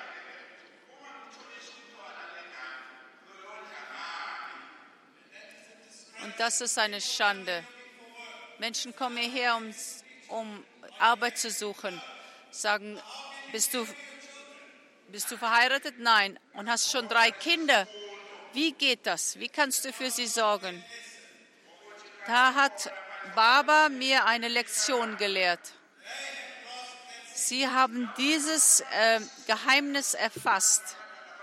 Und das ist eine Schande. Menschen kommen hierher, um, um Arbeit zu suchen. Sagen, bist du, bist du verheiratet? Nein. Und hast schon drei Kinder? Wie geht das? Wie kannst du für sie sorgen? Da hat Baba mir eine Lektion gelehrt. Sie haben dieses äh, Geheimnis erfasst.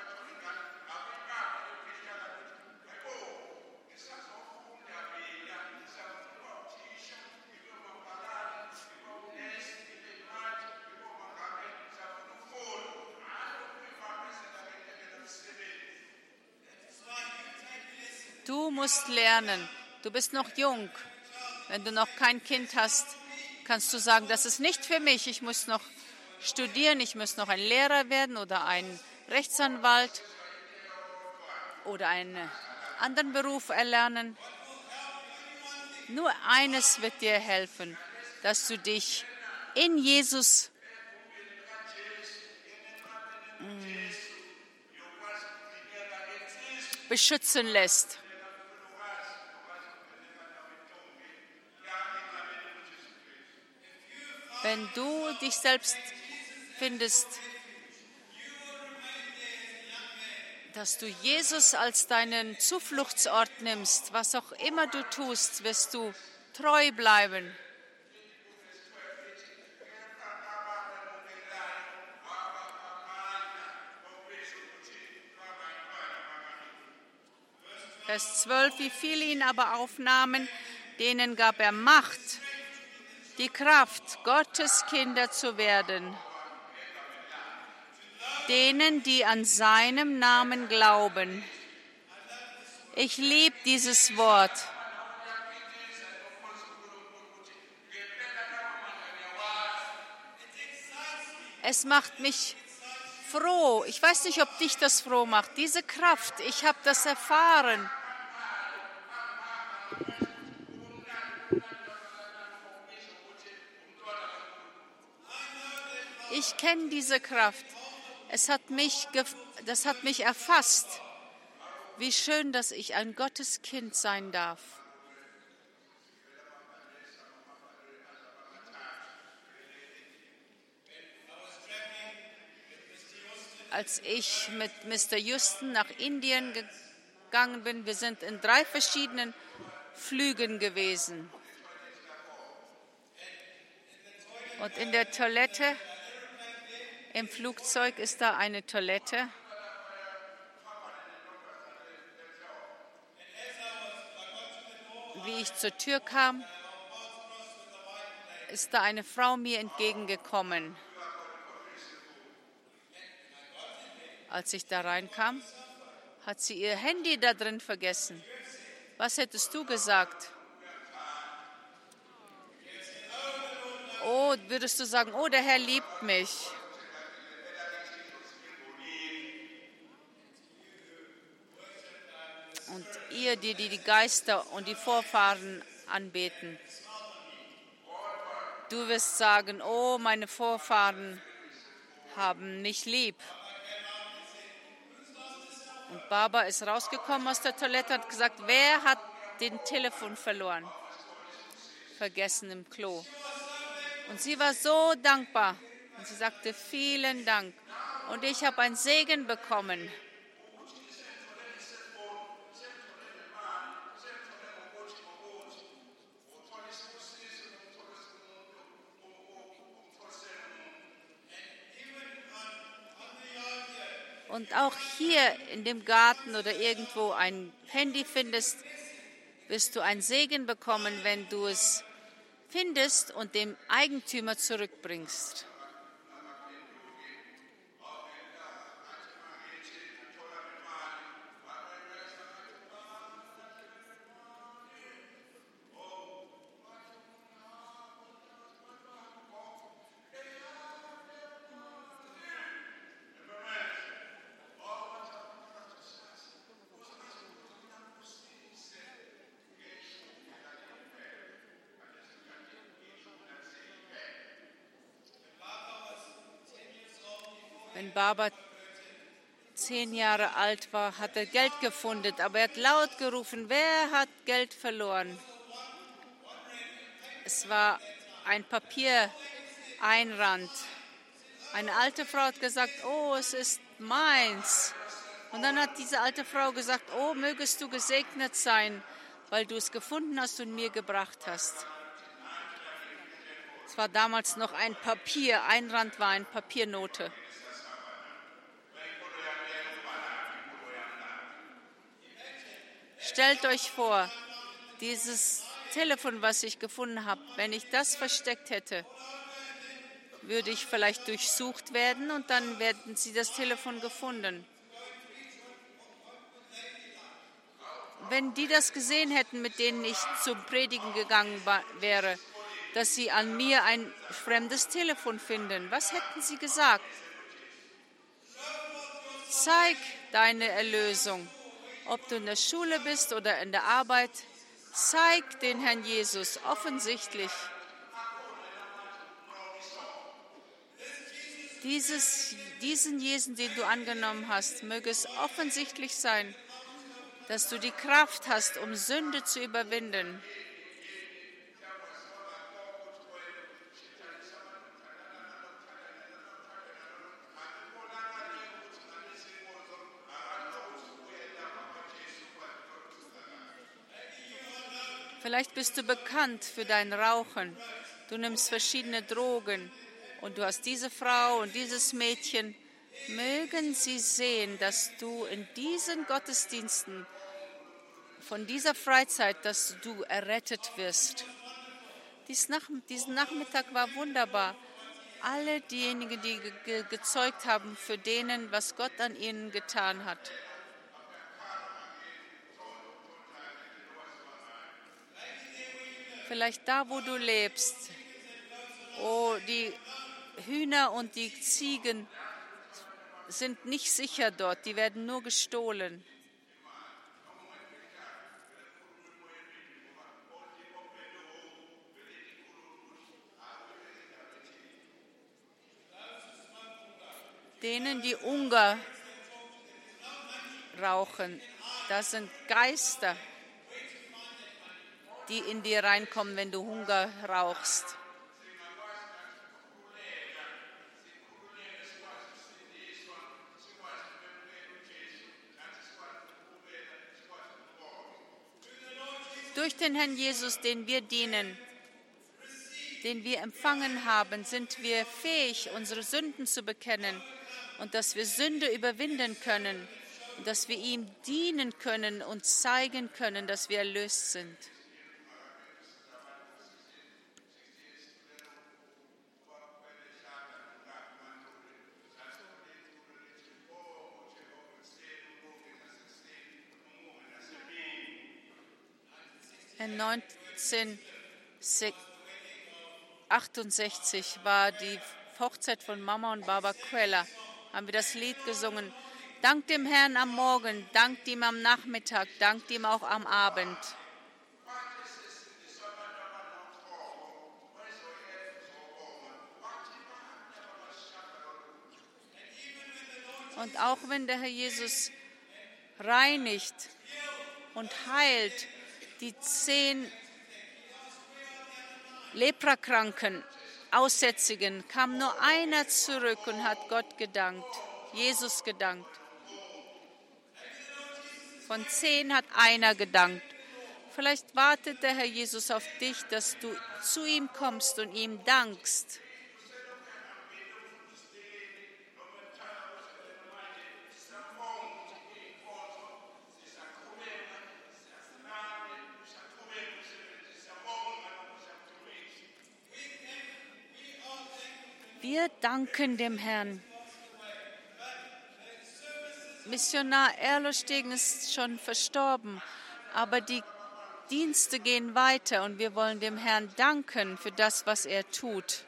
Du musst lernen. Du bist noch jung. Wenn du noch kein Kind hast, kannst du sagen, das ist nicht für mich. Ich muss noch studieren, ich muss noch ein Lehrer werden oder ein Rechtsanwalt oder einen anderen Beruf erlernen. Nur eines wird dir helfen, dass du dich in Jesus beschützen lässt. Wenn du dich selbst findest, dass du Jesus als deinen Zufluchtsort nimmst, was auch immer du tust, wirst du treu bleiben. Vers zwölf, wie viele ihn aber aufnahmen, denen gab er Macht, die Kraft, Gottes Kinder zu werden. Denen, die an seinem Namen glauben. Ich liebe dieses Wort. Es macht mich froh. Ich weiß nicht, ob dich das froh macht. Diese Kraft, ich habe das erfahren. Ich kenne diese Kraft. Es hat mich, das hat mich erfasst. Wie schön, dass ich ein Gotteskind sein darf. Als ich mit Mister Houston nach Indien gegangen bin, wir sind in drei verschiedenen Flügen gewesen. Und in der Toilette, im Flugzeug ist da eine Toilette. Wie ich zur Tür kam, ist da eine Frau mir entgegengekommen. Als ich da reinkam, hat sie ihr Handy da drin vergessen. Was hättest du gesagt? Oh, würdest du sagen, oh, der Herr liebt mich. Und ihr, die, die die Geister und die Vorfahren anbeten, du wirst sagen, oh, meine Vorfahren haben mich lieb. Und Baba ist rausgekommen aus der Toilette und hat gesagt, wer hat den Telefon verloren? Vergessen im Klo. Und sie war so dankbar. Und sie sagte, vielen Dank. Und ich habe einen Segen bekommen. Und auch hier in dem Garten oder irgendwo ein Handy findest, wirst du einen Segen bekommen, wenn du es findest und dem Eigentümer zurückbringst. Wenn Baba zehn Jahre alt war, hat er Geld gefunden, aber er hat laut gerufen, wer hat Geld verloren? Es war ein Papiereinrand. Eine alte Frau hat gesagt, oh, es ist meins. Und dann hat diese alte Frau gesagt, oh, mögest du gesegnet sein, weil du es gefunden hast und mir gebracht hast. Es war damals noch ein Papier, Einrand war eine Papiernote. Stellt euch vor, dieses Telefon, was ich gefunden habe, wenn ich das versteckt hätte, würde ich vielleicht durchsucht werden und dann werden sie das Telefon gefunden. Wenn die das gesehen hätten, mit denen ich zum Predigen gegangen wäre, dass sie an mir ein fremdes Telefon finden, was hätten sie gesagt? Zeig deine Erlösung. Ob du in der Schule bist oder in der Arbeit, zeig den Herrn Jesus offensichtlich. Dieses, diesen Jesus, den du angenommen hast, möge es offensichtlich sein, dass du die Kraft hast, um Sünde zu überwinden. Vielleicht bist du bekannt für dein Rauchen. Du nimmst verschiedene Drogen und du hast diese Frau und dieses Mädchen. Mögen sie sehen, dass du in diesen Gottesdiensten, von dieser Freizeit, dass du errettet wirst. Dies nach, diesen Nachmittag war wunderbar. Alle diejenigen, die ge ge gezeugt haben für denen, was Gott an ihnen getan hat. Vielleicht da, wo du lebst, oh, die Hühner und die Ziegen sind nicht sicher dort, die werden nur gestohlen. Denen, die Ungar rauchen, das sind Geister, die in dir reinkommen, wenn du Hunger rauchst. Durch den Herrn Jesus, den wir dienen, den wir empfangen haben, sind wir fähig, unsere Sünden zu bekennen und dass wir Sünde überwinden können und dass wir ihm dienen können und zeigen können, dass wir erlöst sind. In neunzehnhundertachtundsechzig war die Hochzeit von Mama und Baba Quella. Haben wir das Lied gesungen. Dank dem Herrn am Morgen, dankt ihm am Nachmittag, dankt ihm auch am Abend. Und auch wenn der Herr Jesus reinigt und heilt, die zehn Leprakranken, Aussätzigen, kam nur einer zurück und hat Gott gedankt, Jesus gedankt. Von zehn hat einer gedankt. Vielleicht wartet der Herr Jesus auf dich, dass du zu ihm kommst und ihm dankst. Wir danken dem Herrn. Missionar Erlostegen ist schon verstorben, aber die Dienste gehen weiter und wir wollen dem Herrn danken für das, was er tut.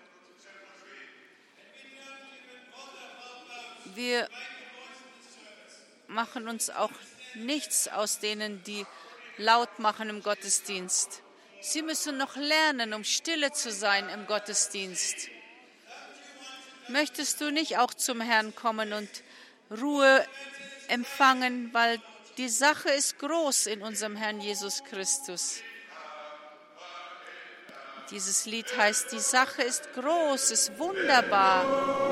Wir machen uns auch nichts aus denen, die laut machen im Gottesdienst. Sie müssen noch lernen, um stille zu sein im Gottesdienst. Möchtest du nicht auch zum Herrn kommen und Ruhe empfangen, weil die Sache ist groß in unserem Herrn Jesus Christus. Dieses Lied heißt, die Sache ist groß, ist wunderbar.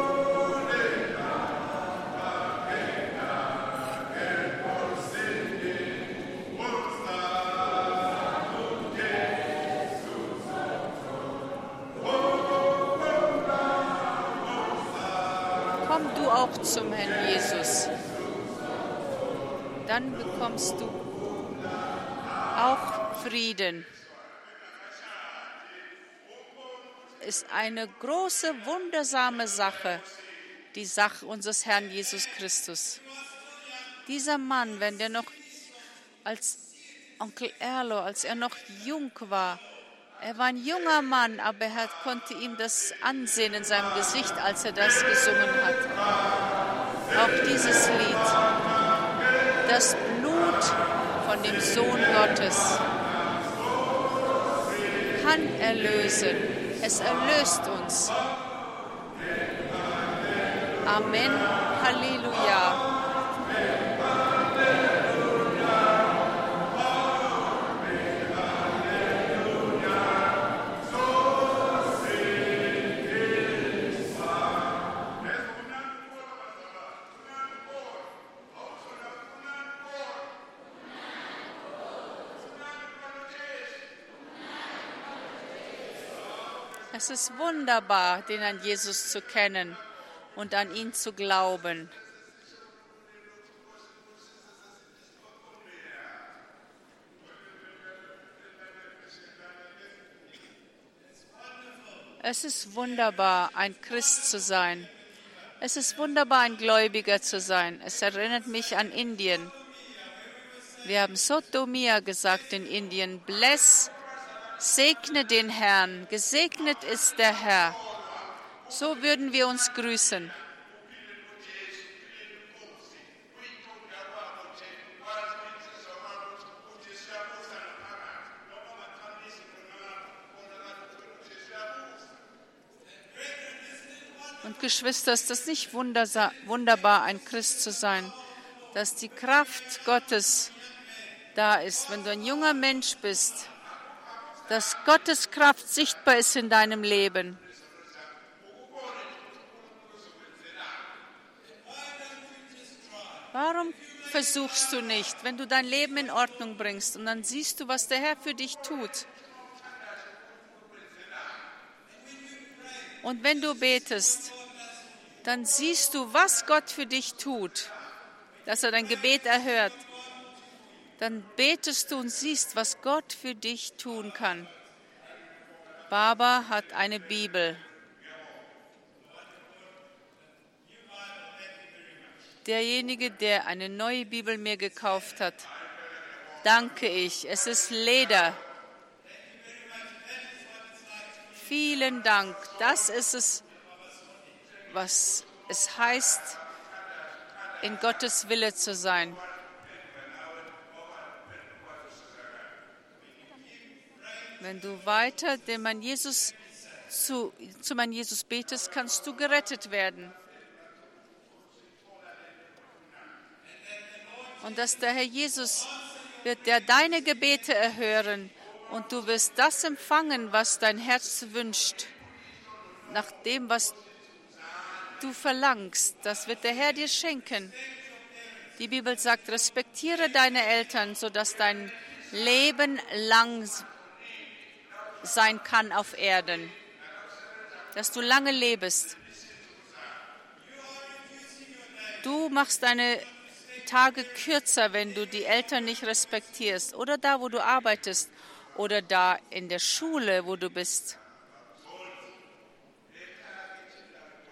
Komm du auch zum Herrn Jesus. Dann bekommst du auch Frieden. Ist eine große, wundersame Sache, die Sache unseres Herrn Jesus Christus. Dieser Mann, wenn der noch als Onkel Erlo, als er noch jung war, er war ein junger Mann, aber er konnte ihm das ansehen in seinem Gesicht, als er das gesungen hat. Auch dieses Lied. Das Blut von dem Sohn Gottes kann erlösen. Es erlöst uns. Amen. Halleluja. Es ist wunderbar, den Herrn Jesus zu kennen und an ihn zu glauben. Es ist wunderbar, ein Christ zu sein. Es ist wunderbar, ein Gläubiger zu sein. Es erinnert mich an Indien. Wir haben Sotomia gesagt in Indien. Bless, segne den Herrn. Gesegnet ist der Herr. So würden wir uns grüßen. Und Geschwister, ist das nicht wunderbar, ein Christ zu sein, dass die Kraft Gottes da ist, wenn du ein junger Mensch bist, dass Gottes Kraft sichtbar ist in deinem Leben. Warum versuchst du nicht, wenn du dein Leben in Ordnung bringst und dann siehst du, was der Herr für dich tut? Und wenn du betest, dann siehst du, was Gott für dich tut, dass er dein Gebet erhört. Dann betest du und siehst, was Gott für dich tun kann. Baba hat eine Bibel. Derjenige, der eine neue Bibel mir gekauft hat, danke ich. Es ist Leder. Vielen Dank. Das ist es, was es heißt, in Gottes Wille zu sein. Wenn du weiter dem Herrn Jesus zu, zu meinem Jesus betest, kannst du gerettet werden. Und dass der Herr Jesus wird der deine Gebete erhören und du wirst das empfangen, was dein Herz wünscht, nach dem, was du verlangst. Das wird der Herr dir schenken. Die Bibel sagt, respektiere deine Eltern, sodass dein Leben lang sein kann auf Erden, dass du lange lebst. Du machst deine Tage kürzer, wenn du die Eltern nicht respektierst oder da, wo du arbeitest oder da in der Schule, wo du bist.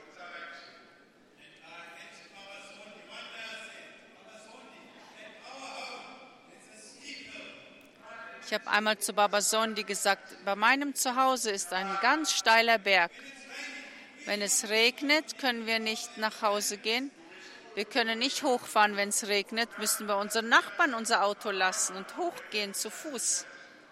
Ich habe einmal zu Baba Sondi gesagt, bei meinem Zuhause ist ein ganz steiler Berg. Wenn es regnet, können wir nicht nach Hause gehen. Wir können nicht hochfahren, wenn es regnet, müssen wir unseren Nachbarn unser Auto lassen und hochgehen zu Fuß.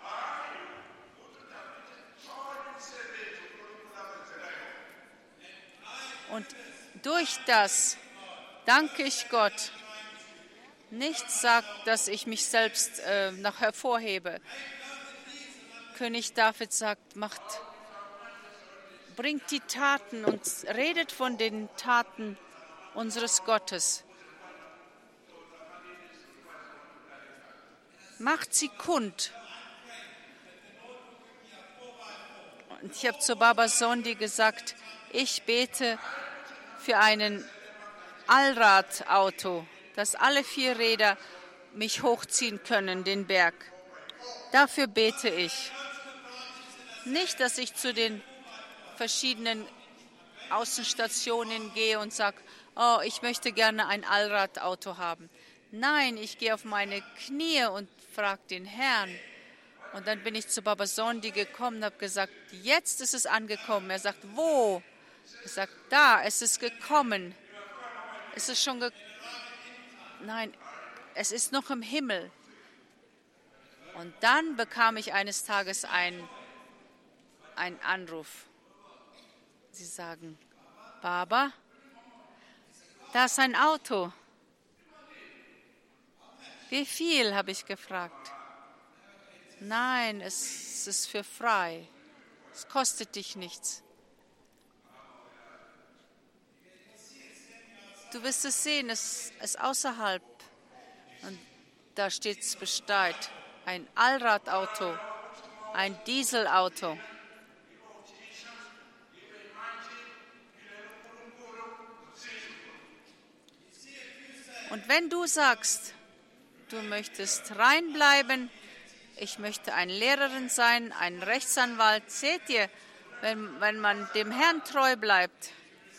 Und durch das danke ich Gott. Nichts sagt, dass ich mich selbst äh, noch hervorhebe. König David sagt, macht, bringt die Taten und redet von den Taten unseres Gottes. Macht sie kund. Und ich habe zu Baba Sondi gesagt, ich bete für ein Allradauto, dass alle vier Räder mich hochziehen können, den Berg. Dafür bete ich. Nicht, dass ich zu den verschiedenen Außenstationen gehe und sage, oh, ich möchte gerne ein Allradauto haben. Nein, ich gehe auf meine Knie und frage den Herrn. Und dann bin ich zu Baba Sondi gekommen und habe gesagt, jetzt ist es angekommen. Er sagt, wo? Er sagt, da, es ist gekommen. Es ist schon gekommen. Nein, es ist noch im Himmel. Und dann bekam ich eines Tages einen, einen Anruf. Sie sagen, Baba, da ist ein Auto. Wie viel, habe ich gefragt. Nein, es ist für frei. Es kostet dich nichts. Du wirst es sehen, es ist außerhalb. Und da steht es bestellt. Ein Allradauto, ein Dieselauto. Und wenn du sagst, du möchtest reinbleiben, ich möchte eine Lehrerin sein, ein Rechtsanwalt, seht ihr, wenn, wenn man dem Herrn treu bleibt,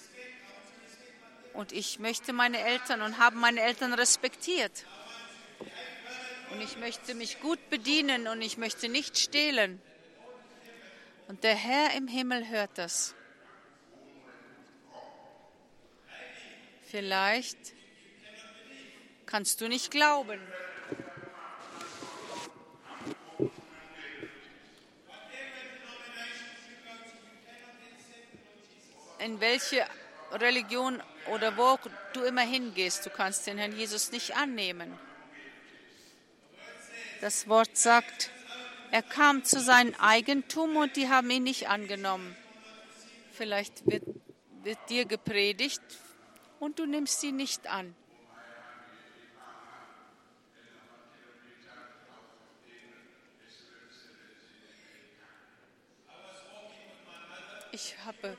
und ich möchte meine Eltern und habe meine Eltern respektiert. Und ich möchte mich gut bedienen und ich möchte nicht stehlen. Und der Herr im Himmel hört das. Vielleicht kannst du nicht glauben. In welche Religion oder wo du immer hingehst, du kannst den Herrn Jesus nicht annehmen. Das Wort sagt, er kam zu seinem Eigentum und die haben ihn nicht angenommen. Vielleicht wird, wird dir gepredigt und du nimmst sie nicht an. Ich habe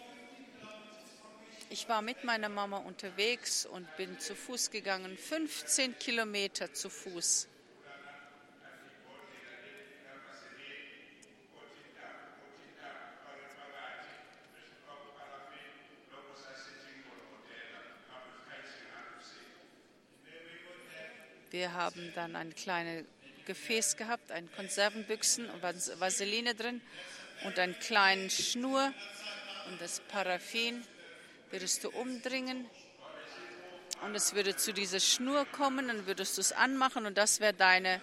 Ich war mit meiner Mama unterwegs und bin zu Fuß gegangen, fünfzehn Kilometer zu Fuß. Wir haben dann ein kleines Gefäß gehabt, ein Konservenbüchsen und Vaseline drin und einen kleinen Schnur und das Paraffin. Würdest du umdringen und es würde zu dieser Schnur kommen, dann würdest du es anmachen und das wäre deine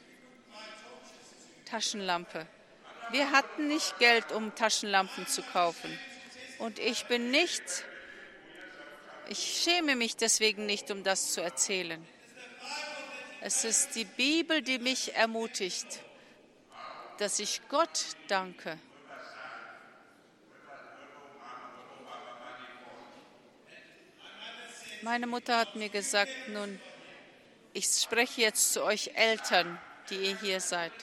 Taschenlampe. Wir hatten nicht Geld, um Taschenlampen zu kaufen. Und ich bin nicht, ich schäme mich deswegen nicht, um das zu erzählen. Es ist die Bibel, die mich ermutigt, dass ich Gott danke. Meine Mutter hat mir gesagt, nun, ich spreche jetzt zu euch Eltern, die ihr hier seid.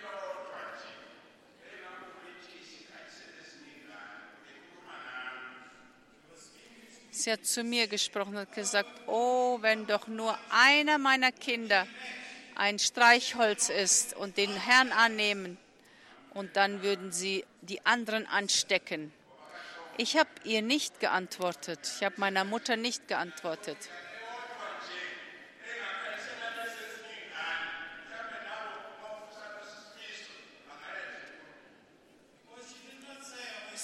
Sie hat zu mir gesprochen und hat gesagt, oh, wenn doch nur einer meiner Kinder ein Streichholz ist und den Herrn annehmen, und dann würden sie die anderen anstecken. Ich habe ihr nicht geantwortet. Ich habe meiner Mutter nicht geantwortet.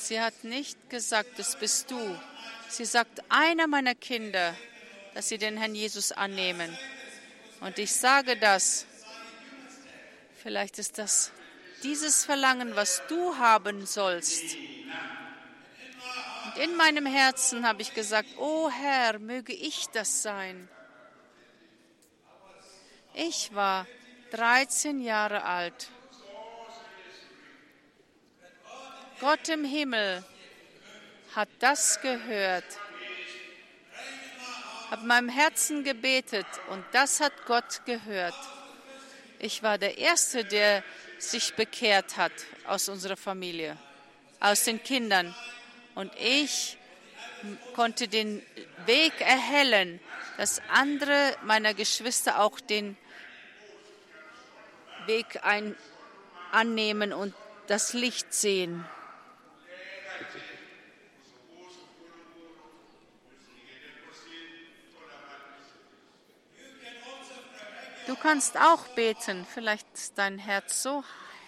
Sie hat nicht gesagt, das bist du. Sie sagt, einer meiner Kinder, dass sie den Herrn Jesus annehmen. Und ich sage das, vielleicht ist das dieses Verlangen, was du haben sollst. Und in meinem Herzen habe ich gesagt, oh Herr, möge ich das sein. Ich war dreizehn Jahre alt. Gott im Himmel hat das gehört, hat meinem Herzen gebetet und das hat Gott gehört. Ich war der Erste, der sich bekehrt hat aus unserer Familie, aus den Kindern. Und ich konnte den Weg erhellen, dass andere meiner Geschwister auch den Weg ein, annehmen und das Licht sehen. Du kannst auch beten, vielleicht ist dein Herz so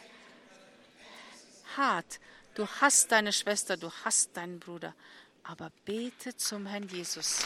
hart. Du hast deine Schwester, du hast deinen Bruder, aber bete zum Herrn Jesus.